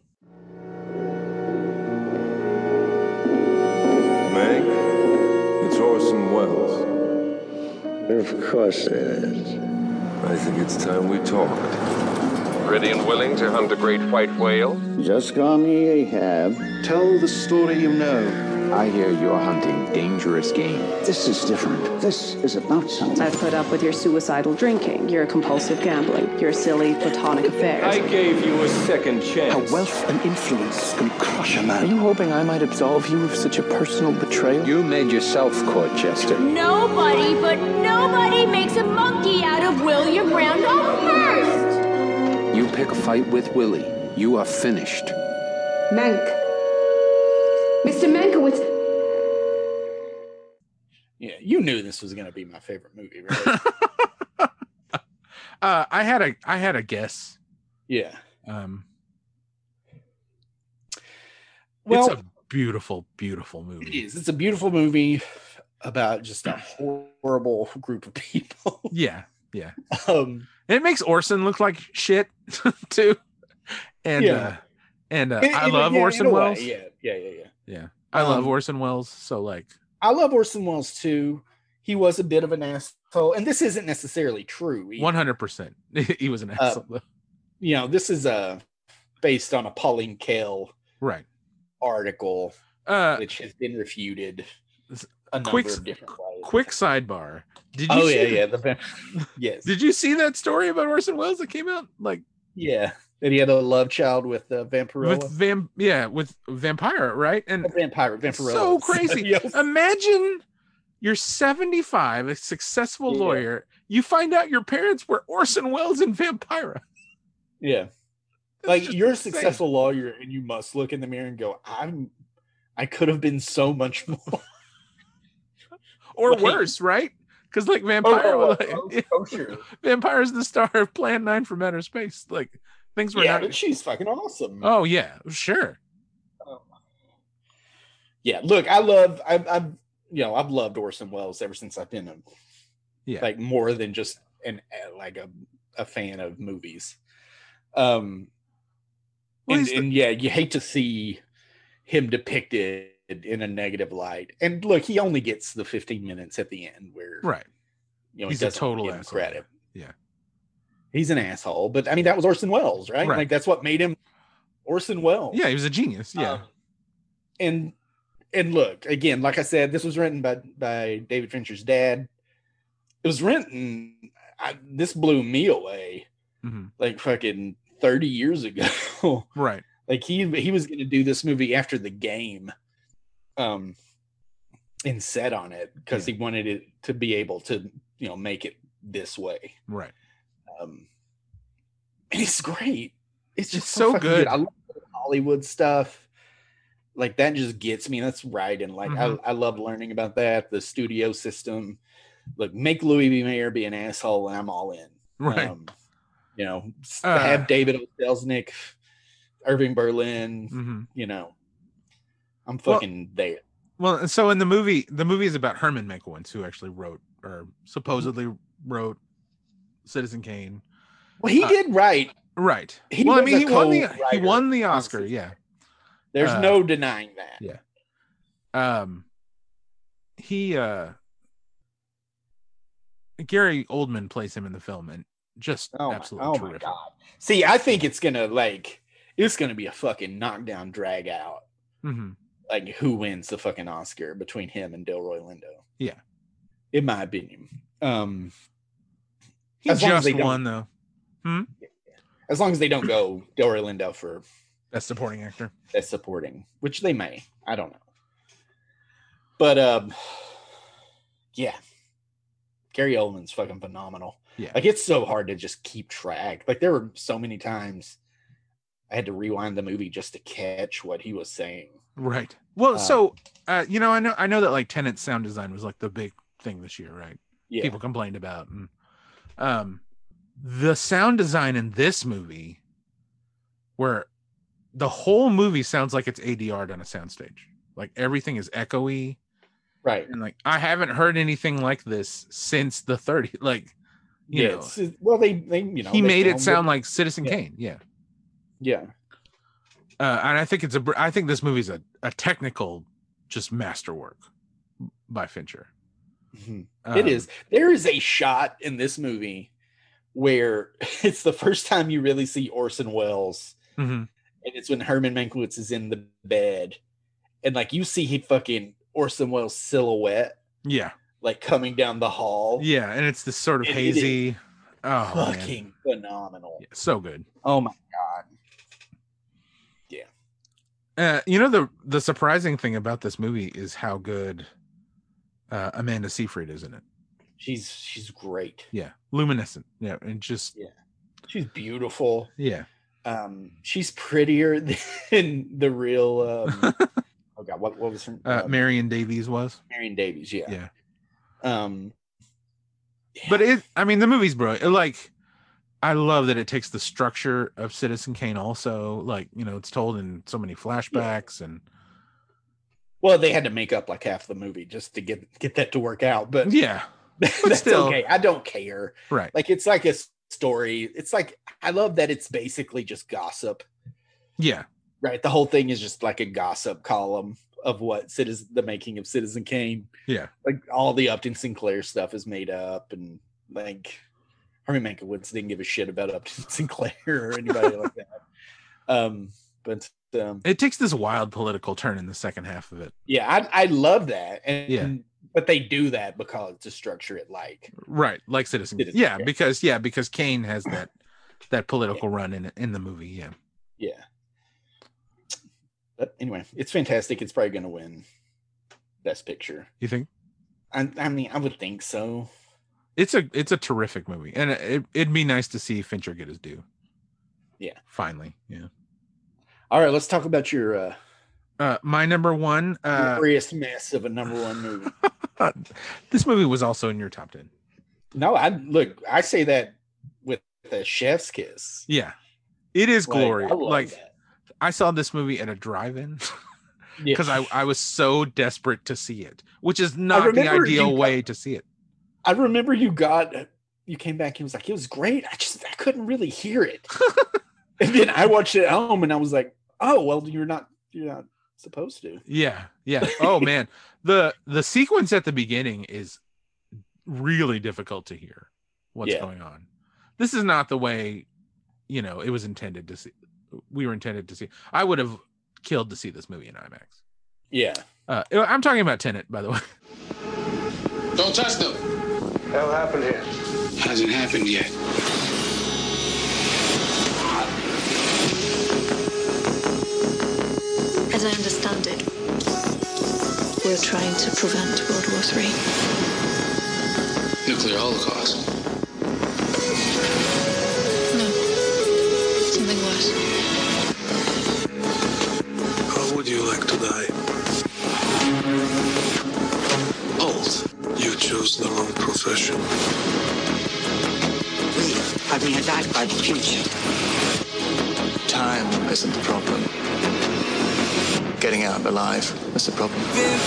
Meg, it's Orson Welles. Of course it is. I think it's time we talked. Ready and willing to hunt a great white whale? Just call me Ahab. Tell the story you know. I hear you're hunting dangerous game. This is different. This is about something. I've put up with your suicidal drinking, your compulsive gambling, your silly platonic affairs. I gave you a second chance. How wealth and influence can crush a man. Are you hoping I might absolve you of such a personal betrayal? You made yourself court jester. Nobody makes a monkey out of William Randolph Hearst. You pick a fight with Willie, you are finished. Mank. Mr. Mankiewicz. Yeah, you knew this was going to be my favorite movie, right? I had a guess. Yeah. Well, it's a beautiful, beautiful movie. It is. It's a beautiful movie about just a horrible group of people. Yeah, yeah. And it makes Orson look like shit too. And I love Orson Welles. Yeah. I love Orson Welles. So like, I love Orson Welles too. He was a bit of an asshole, and this isn't necessarily true. 100%. He was an asshole. You know, this is based on a Pauline Kael article, which has been refuted a number of different ways. Quick sidebar. Did you yes. Did you see that story about Orson Welles that came out? Like, yeah, that he had a love child with Vampirella. With Vampira, right? And Vampirella. So crazy. Yes. Imagine you're 75, a successful lawyer. You find out your parents were Orson Welles and Vampira. Yeah. Like, you're a successful lawyer and you must look in the mirror and go, I could have been so much more. Or worse, right? Because like Vampira, sure. Vampira's the star of Plan 9 from Outer Space. Like, things were but she's fucking awesome. Oh yeah, sure. Yeah, look, I've loved Orson Welles ever since I've been like more than just a fan of movies. And you hate to see him depicted in a negative light. And look, he only gets the 15 minutes at the end where he's a total asshole. Credit. Yeah. He's an asshole, but I mean that was Orson Welles, right? Like that's what made him Orson Welles. Yeah, he was a genius. Yeah. And look, again, like I said, this was written by David Fincher's dad. It was written, this blew me away, like fucking 30 years ago. Right. Like he was going to do this movie after The Game, and set on it because he wanted it to be able to, make it this way. Right. And it's great. It's just so good. I love Hollywood stuff. Like that just gets me. That's right. And like, I love learning about that. The studio system, like make Louis B. Mayer be an asshole and I'm all in. Right. Have David O. Selznick, Irving Berlin, I'm fucking there. Well, so in the movie is about Herman Mankiewicz, who actually wrote or supposedly wrote Citizen Kane. Well, he did write. Right. He won the Oscar. Honestly. Yeah. There's no denying that. Yeah. Gary Oldman plays him in the film and just absolutely terrific. My God. See, I think it's gonna be a fucking knockdown drag out. Like who wins the fucking Oscar between him and Delroy Lindo? Yeah. In my opinion. He just won though. As long as they don't go Delroy Lindo for Best Supporting Actor. Best Supporting, which they may. I don't know. But yeah. Gary Oldman's fucking phenomenal. Yeah. Like it's so hard to just keep track. Like there were so many times I had to rewind the movie just to catch what he was saying. Right. Well, so I know that like Tenet's sound design was like the big thing this year, right? Yeah. People complained about. And the sound design in this movie, where the whole movie sounds like it's ADR'd on a soundstage. Like everything is echoey. Right. And like I haven't heard anything like this since the 30s. Like You know, they he made it sound like Citizen Kane. Yeah. And I think I think this movie's a technical just masterwork by Fincher. It is. There is a shot in this movie where it's the first time you really see Orson Welles, and it's when Herman Mankiewicz is in the bed, and like you see fucking Orson Welles' silhouette, like coming down the hall, and it's this sort of hazy, fucking phenomenal, so good. Oh my god. You know, the surprising thing about this movie is how good Amanda Seyfried is in it. She's great. Yeah, luminescent. Yeah, and just she's beautiful. Yeah, she's prettier than the real. Oh god, what was her? Marion Davies was. Marion Davies, yeah. But I mean, the movie's brilliant. Like, I love that it takes the structure of Citizen Kane also, like, you know, it's told in so many flashbacks and well, they had to make up like half the movie just to get that to work out, but but still okay. I don't care. Right. Like, it's like a story. It's like, I love that it's basically just gossip. Yeah. Right. The whole thing is just like a gossip column of what the making of Citizen Kane. Yeah. Like, all the Upton Sinclair stuff is made up, and like Herman Mankiewicz didn't give a shit about Upton Sinclair or anybody like that. But it takes this wild political turn in the second half of it. Yeah, I love that. And but they do that because to structure it like Citizen Kane. Yeah, because Kane has that political run in the movie. Yeah. But anyway, it's fantastic. It's probably going to win Best Picture. You think? I mean, I would think so. It's a terrific movie, and it'd be nice to see Fincher get his due. Yeah. Finally. Yeah. All right, let's talk about your my number one glorious mess of a number one movie. This movie was also in your top 10. No, I say that with a chef's kiss. Yeah. It is glory. I love that. I saw this movie at a drive-in because I was so desperate to see it, which is not the ideal way to see it. I remember you came back. He was like, it was great. I couldn't really hear it. And then I watched it at home and I was like, oh, well, you're not supposed to. Yeah. Yeah. Oh man. The sequence at the beginning is really difficult to hear what's going on. This is not the way, you know, it was intended to see. We were intended to see. I would have killed to see this movie in IMAX. Yeah. I'm talking about Tenet, by the way. Don't touch them. Hell happened here. Hasn't happened yet. As I understand it, we're trying to prevent World War III. Nuclear holocaust. No. Something worse. How would you like to die? Old. You chose the wrong profession. Having a died by the future. Time isn't the problem. Getting out alive is the problem.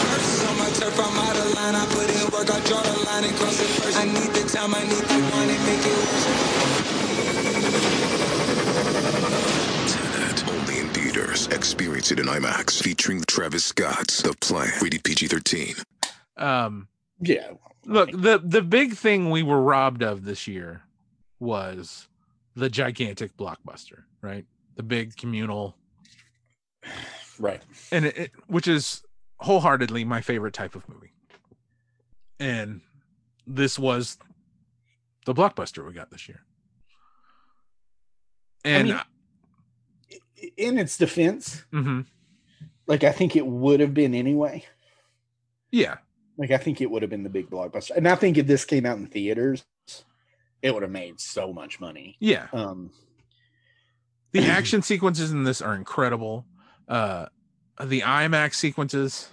Tenet, only in theaters. Experience it in IMAX. Featuring Travis Scott's The Plan. Rated PG-13. Yeah. Look, the big thing we were robbed of this year was the gigantic blockbuster, right? The big communal. Right. And which is wholeheartedly my favorite type of movie. And this was the blockbuster we got this year. And I mean, in its defense, like, I think it would have been anyway. Yeah. Like, I think it would have been the big blockbuster. And I think if this came out in theaters, it would have made so much money. Yeah. The action sequences in this are incredible. The IMAX sequences,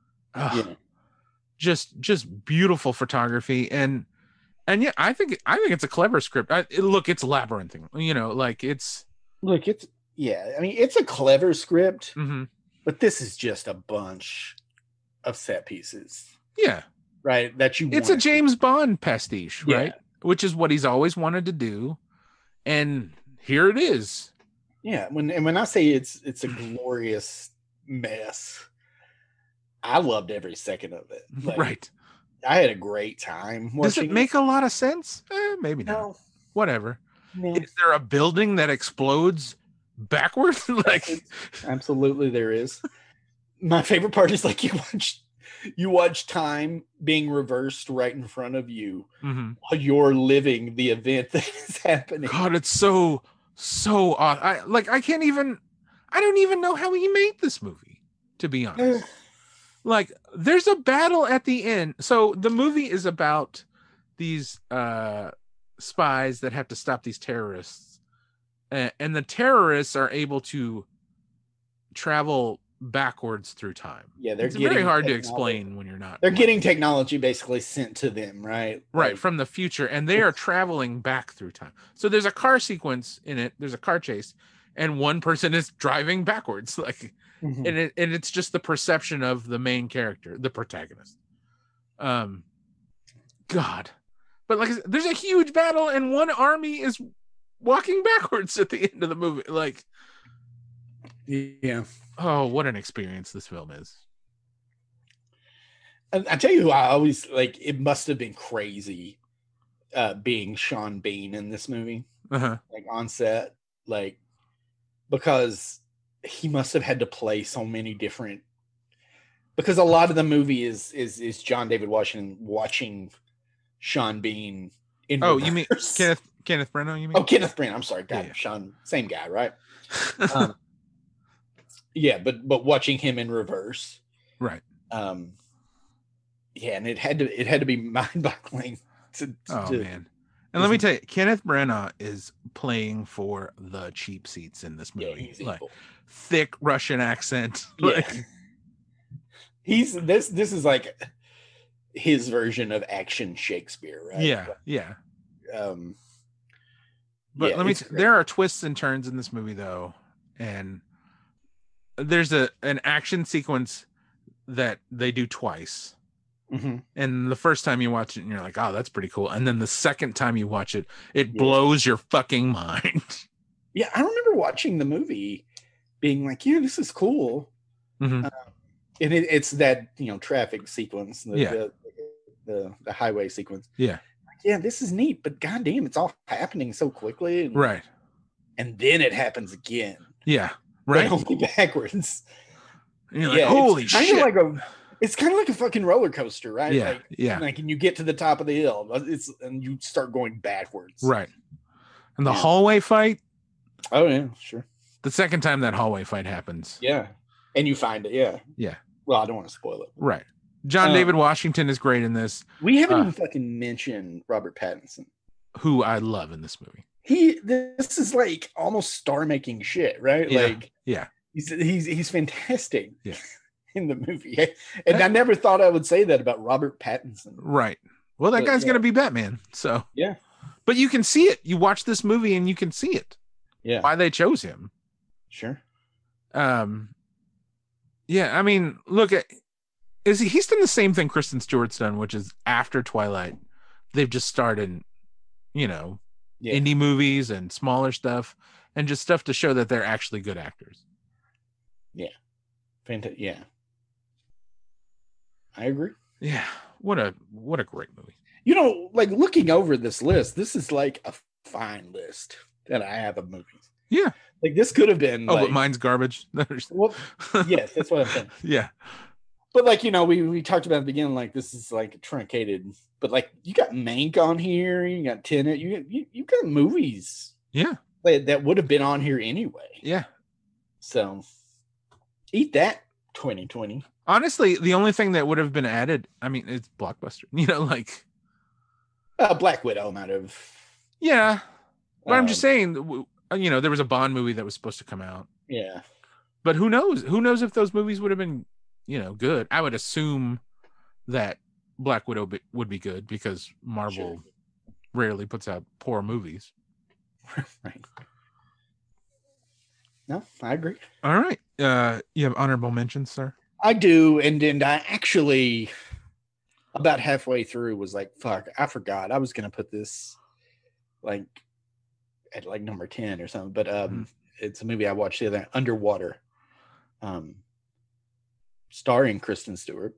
just beautiful photography, and yeah, I think it's a clever script. It's labyrinthine, you know, like it's I mean, it's a clever script, but this is just a bunch of set pieces. Yeah, right. It's a James Bond pastiche, right? which is what he's always wanted to do. And here it is. Yeah. When I say it's a glorious mess, I loved every second of it. Like, right. I had a great time watching. Does it make a lot of sense? Maybe not. No. Whatever. No. Is there a building that explodes backwards? Like, absolutely there is. My favorite part is like you watch time being reversed right in front of you while you're living the event that is happening. God, it's so odd. I don't even know how he made this movie, to be honest. Like, there's a battle at the end. So the movie is about these spies that have to stop these terrorists, and the terrorists are able to travel backwards through time. Yeah, it's very hard to explain when you're not. They're getting technology basically sent to them, right? Right, like, from the future, and they are traveling back through time. So there's a car sequence in it. There's a car chase, and one person is driving backwards, like, and it's just the perception of the main character, the protagonist. God, but like, there's a huge battle, and one army is walking backwards at the end of the movie, like. Yeah. Oh, what an experience this film is. I tell you who I always like, it must have been crazy being Sean Bean in this movie. Like on set, like, because he must have had to play so many different, because a lot of the movie is John David Washington watching Sean Bean in reverse. You mean Kenneth Branagh, you mean? Oh, Kenneth Branagh, I'm sorry. God, yeah. Sean, same guy, right? Yeah, but watching him in reverse. Right. Yeah, and it had to be mind-boggling to man. And let me tell you, Kenneth Branagh is playing for the cheap seats in this movie. Yeah, he's like evil. Thick Russian accent. Yeah. Like, he's this is like his version of action Shakespeare, right? Yeah, yeah. But yeah, let me there are twists and turns in this movie though, and there's an action sequence that they do twice. And the first time you watch it and you're like, oh, that's pretty cool. And then the second time you watch it, it blows your fucking mind. Yeah, I remember watching the movie being like, yeah, this is cool. And it's that, traffic sequence, the highway sequence. Yeah. Like, yeah, this is neat, but goddamn, it's all happening so quickly. Right. And then it happens again. Yeah. Right. Only backwards. And you're like, holy shit. It's kind of like a fucking roller coaster, right? Yeah. Like, yeah. Like, and you get to the top of the hill, and you start going backwards. Right. And the hallway fight. Oh yeah, sure. The second time that hallway fight happens. Yeah. And you find it. Yeah. Yeah. Well, I don't want to spoil it. Right. John David Washington is great in this. We haven't even fucking mentioned Robert Pattinson, who I love in this movie. This is like almost star-making shit, right? Yeah. Like, yeah, he's fantastic. Yeah. In the movie, and I never thought I would say that about Robert Pattinson. Right. Well, that guy's gonna be Batman. So yeah. But you can see it. You watch this movie and you can see it. Yeah. Why they chose him. Sure. Yeah. I mean, look at he's done the same thing Kristen Stewart's done, which is after Twilight, they've just started, indie movies and smaller stuff, and just stuff to show that they're actually good actors. Yeah. Fantastic. Yeah. I agree. Yeah. What a great movie. Like looking over this list, this is like a fine list that I have of movies. Yeah. Like this could have been. Oh, but mine's garbage. Well, yes, that's what I'm saying. Yeah. But like, we talked about at the beginning, like this is like truncated, but like you got Mank on here, you got Tenet, you got movies. Yeah. That would have been on here anyway. Yeah. So eat that 2020. Honestly, the only thing that would have been added, I mean, it's Blockbuster. Like Black Widow might have. Yeah, but I'm just saying, there was a Bond movie that was supposed to come out. Yeah, but who knows? Who knows if those movies would have been, good? I would assume that Black Widow would be good because Marvel rarely puts out poor movies. Right. No, I agree. All right. You have honorable mentions, sir? I do, and I actually about halfway through was like, fuck, I forgot I was gonna put this like at like number 10 or something. But it's a movie I watched the other night, Underwater, starring Kristen Stewart.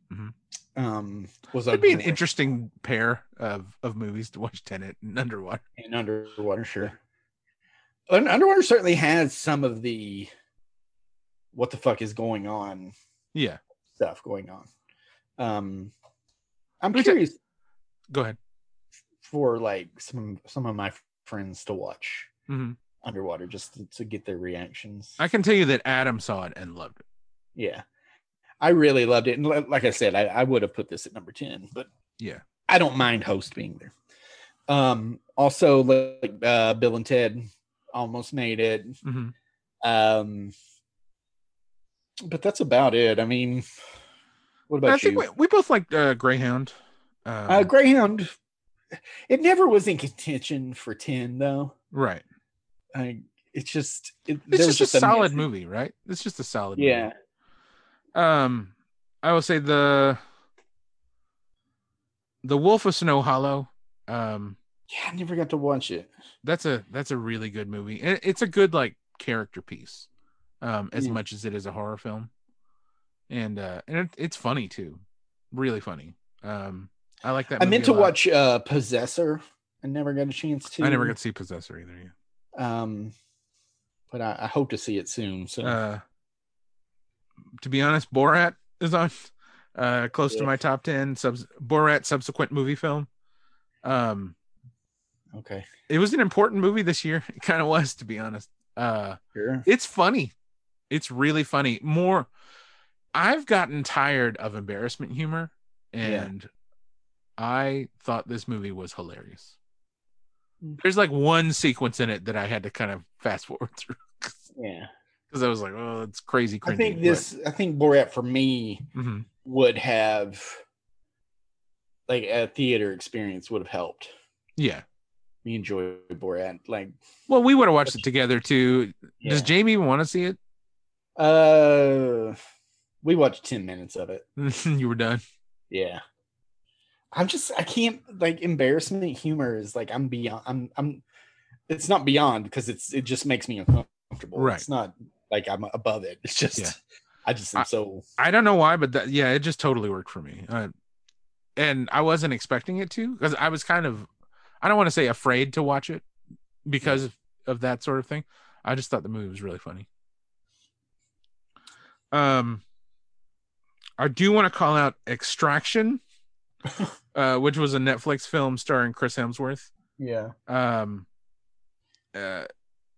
It'd be an interesting pair of movies to watch: Tenet and Underwater. And Underwater, sure. And Underwater certainly has some of the what the fuck is going on, stuff going on. I'm curious. Go ahead. For like some of my friends to watch Underwater, just to get their reactions. I can tell you that Adam saw it and loved it. Yeah, I really loved it, and like I said, I would have put this at number 10, but yeah, I don't mind Host being there. Also, like Bill and Ted almost made it. But that's about it. I mean, what about you? I think we both liked Greyhound. Greyhound, it never was in contention for 10 though. Right. It's just a solid movie, right? It's just a solid movie. I will say the Wolf of Snow Hollow. I never got to watch it. That's a really good movie. And it's a good like character piece, as much as it is a horror film. And it's funny too. Really funny. I like that movie. I meant to watch Possessor. I never got a chance to. I never got to see Possessor either. But I hope to see it soon. So to be honest, Borat is on close to my top 10 Borat subsequent movie film. Okay. It was an important movie this year. It kind of was, to be honest. Sure. It's funny. It's really funny. I've gotten tired of embarrassment humor, and I thought this movie was hilarious. There's like one sequence in it that I had to kind of fast forward through. Yeah. Because I was like, oh, it's crazy cringy. I think Borat for me would have, like, a theater experience would have helped. Yeah. We enjoy Borat. Like, well, we would have watched it together too. Yeah. Does Jamie even want to see it? We watched 10 minutes of it. You were done. Yeah. I can't, like, embarrassment humor is like, I'm beyond, it's not beyond because it just makes me uncomfortable. Right. It's not like I'm above it. It's just, I just am so. I don't know why, but it just totally worked for me. And I wasn't expecting it to, because I was kind of, I don't want to say afraid to watch it because of that sort of thing. I just thought the movie was really funny. I do want to call out Extraction, which was a Netflix film starring Chris Hemsworth. Yeah. It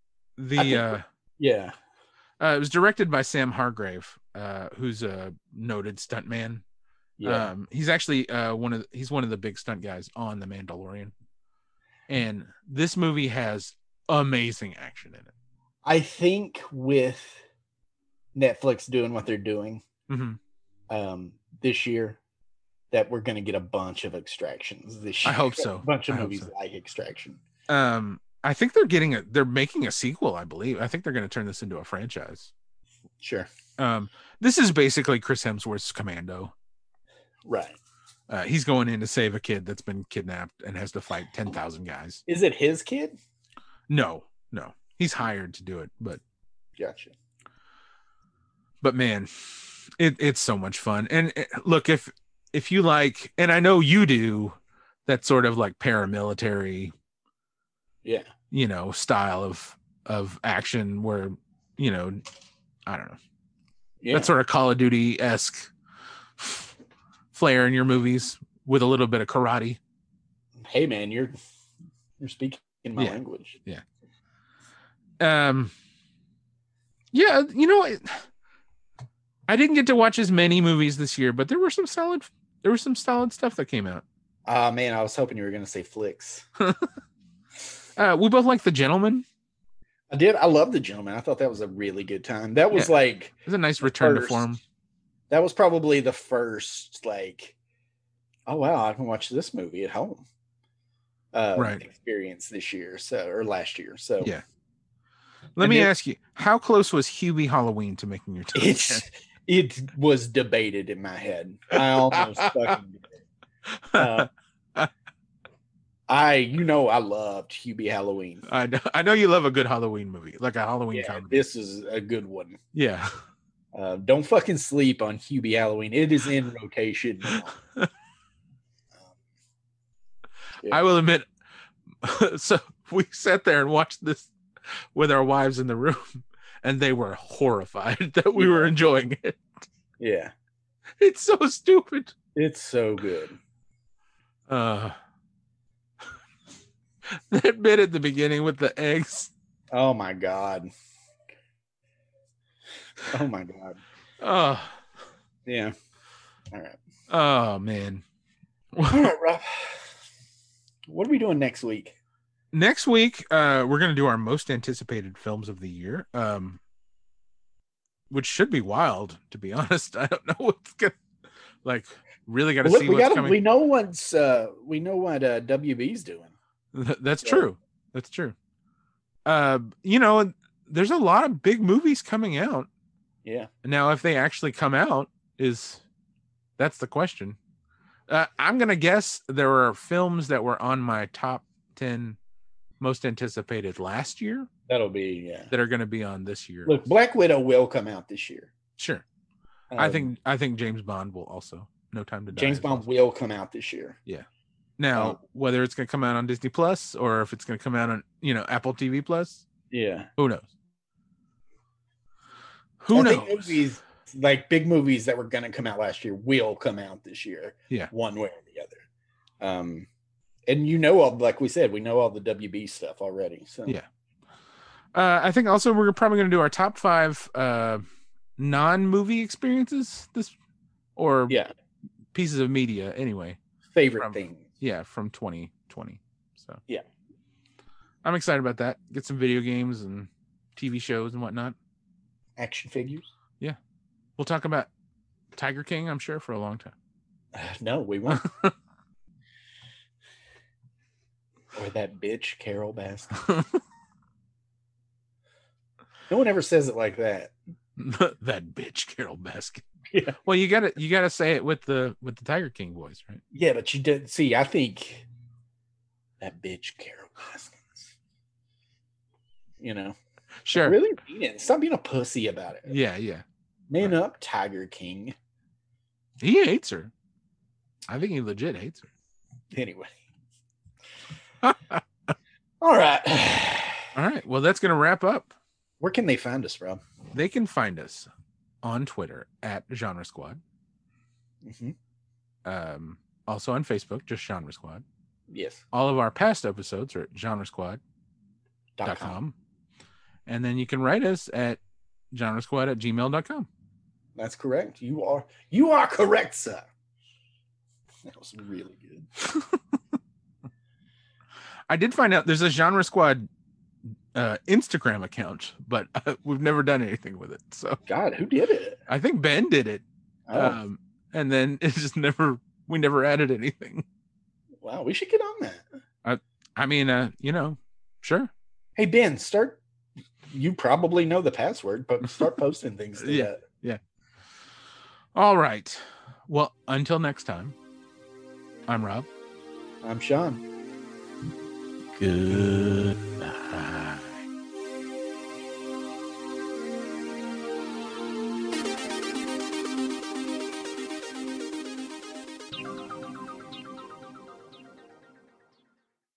was directed by Sam Hargrave, who's a noted stuntman. Yeah. He's actually one of the big stunt guys on The Mandalorian. And this movie has amazing action in it. I think with Netflix doing what they're doing this year, that we're going to get a bunch of Extractions this year. I hope so. A bunch of movies like Extraction. I think they're making a sequel, I believe. I think they're going to turn this into a franchise. Sure. This is basically Chris Hemsworth's Commando. Right. He's going in to save a kid that's been kidnapped and has to fight 10,000 guys. Is it his kid? No. He's hired to do it, but gotcha. But man, it's so much fun. And look, if you like, and I know you do, that sort of like paramilitary, style of action where, I don't know, that sort of Call of Duty-esque flair in your movies with a little bit of karate. Hey man, you're speaking my language. Yeah. I didn't get to watch as many movies this year, but there was some solid stuff that came out. Man, I was hoping you were going to say flicks. We both like The Gentleman. I did. I love The Gentleman. I thought that was a really good time. That was like, it was a nice return to form. That was probably the first, like, oh wow, I can watch this movie at home. Experience this year, or last year. So yeah. Let me ask you, how close was Hubie Halloween to making your top 10? It was debated in my head. I almost fucking did it. I loved Hubie Halloween. I know you love a good Halloween movie, like a Halloween comedy. This is a good one. Yeah. Don't fucking sleep on Hubie Halloween. It is in rotation now. I will admit, so we sat there and watched this with our wives in the room, and they were horrified that we were enjoying it. Yeah. It's so stupid. It's so good. That bit at the beginning with the eggs. Oh my God. Oh my God. Oh. Yeah. All right. Oh man. All right, Rob. What are we doing next week? Next week, we're going to do our most anticipated films of the year, which should be wild, to be honest. I don't know what's going to, like, really got to see what's coming. We know what WB's doing. That's true. That's true. There's a lot of big movies coming out. Yeah. Now, if they actually come out, that's the question. I'm going to guess there are films that were on my top 10 most anticipated last year. That'll be, that are going to be on this year. Look, Black Widow will come out this year. Sure. I think James Bond will also. No Time to Die. James Bond will come out this year. Yeah. Now, whether it's going to come out on Disney Plus or if it's going to come out on, Apple TV Plus. Yeah. Who knows? Who knows? Movies, like big movies that were going to come out last year will come out this year. Yeah. One way or the other. And like we said, we know all the WB stuff already. So yeah. I think also we're probably going to do our top 5 non-movie experiences pieces of media anyway. Favorite things. Yeah, from 2020. So yeah. I'm excited about that. Get some video games and TV shows and whatnot. Action figures. Yeah. We'll talk about Tiger King, I'm sure, for a long time. No, we won't. Or that bitch Carol Baskin. No one ever says it like that. That bitch Carol Baskin. Yeah. Well, you gotta say it with the Tiger King voice, right? Yeah, but you did see. I think that bitch Carol Baskins. Sure. Really mean it. Stop being a pussy about it. Yeah, yeah. Man up, Tiger King. He hates her. I think he legit hates her. Anyway. All right. All right. Well, that's gonna wrap up. Where can they find us, Rob? They can find us on Twitter at Genre Squad. Mm-hmm. Also on Facebook, just Genre Squad. Yes. All of our past episodes are at genresquad.com. And then you can write us at genresquad@gmail.com. That's correct. You are correct, sir. That was really good. I did find out there's a Genre Squad Instagram account, but we've never done anything with it. So God, who did it? I think Ben did it. Oh. And then it's just we never added anything. Wow, we should get on that. I mean, sure. Hey Ben, you probably know the password, but start posting things to that. Yeah. All right. Well, until next time, I'm Rob. I'm Sean. Good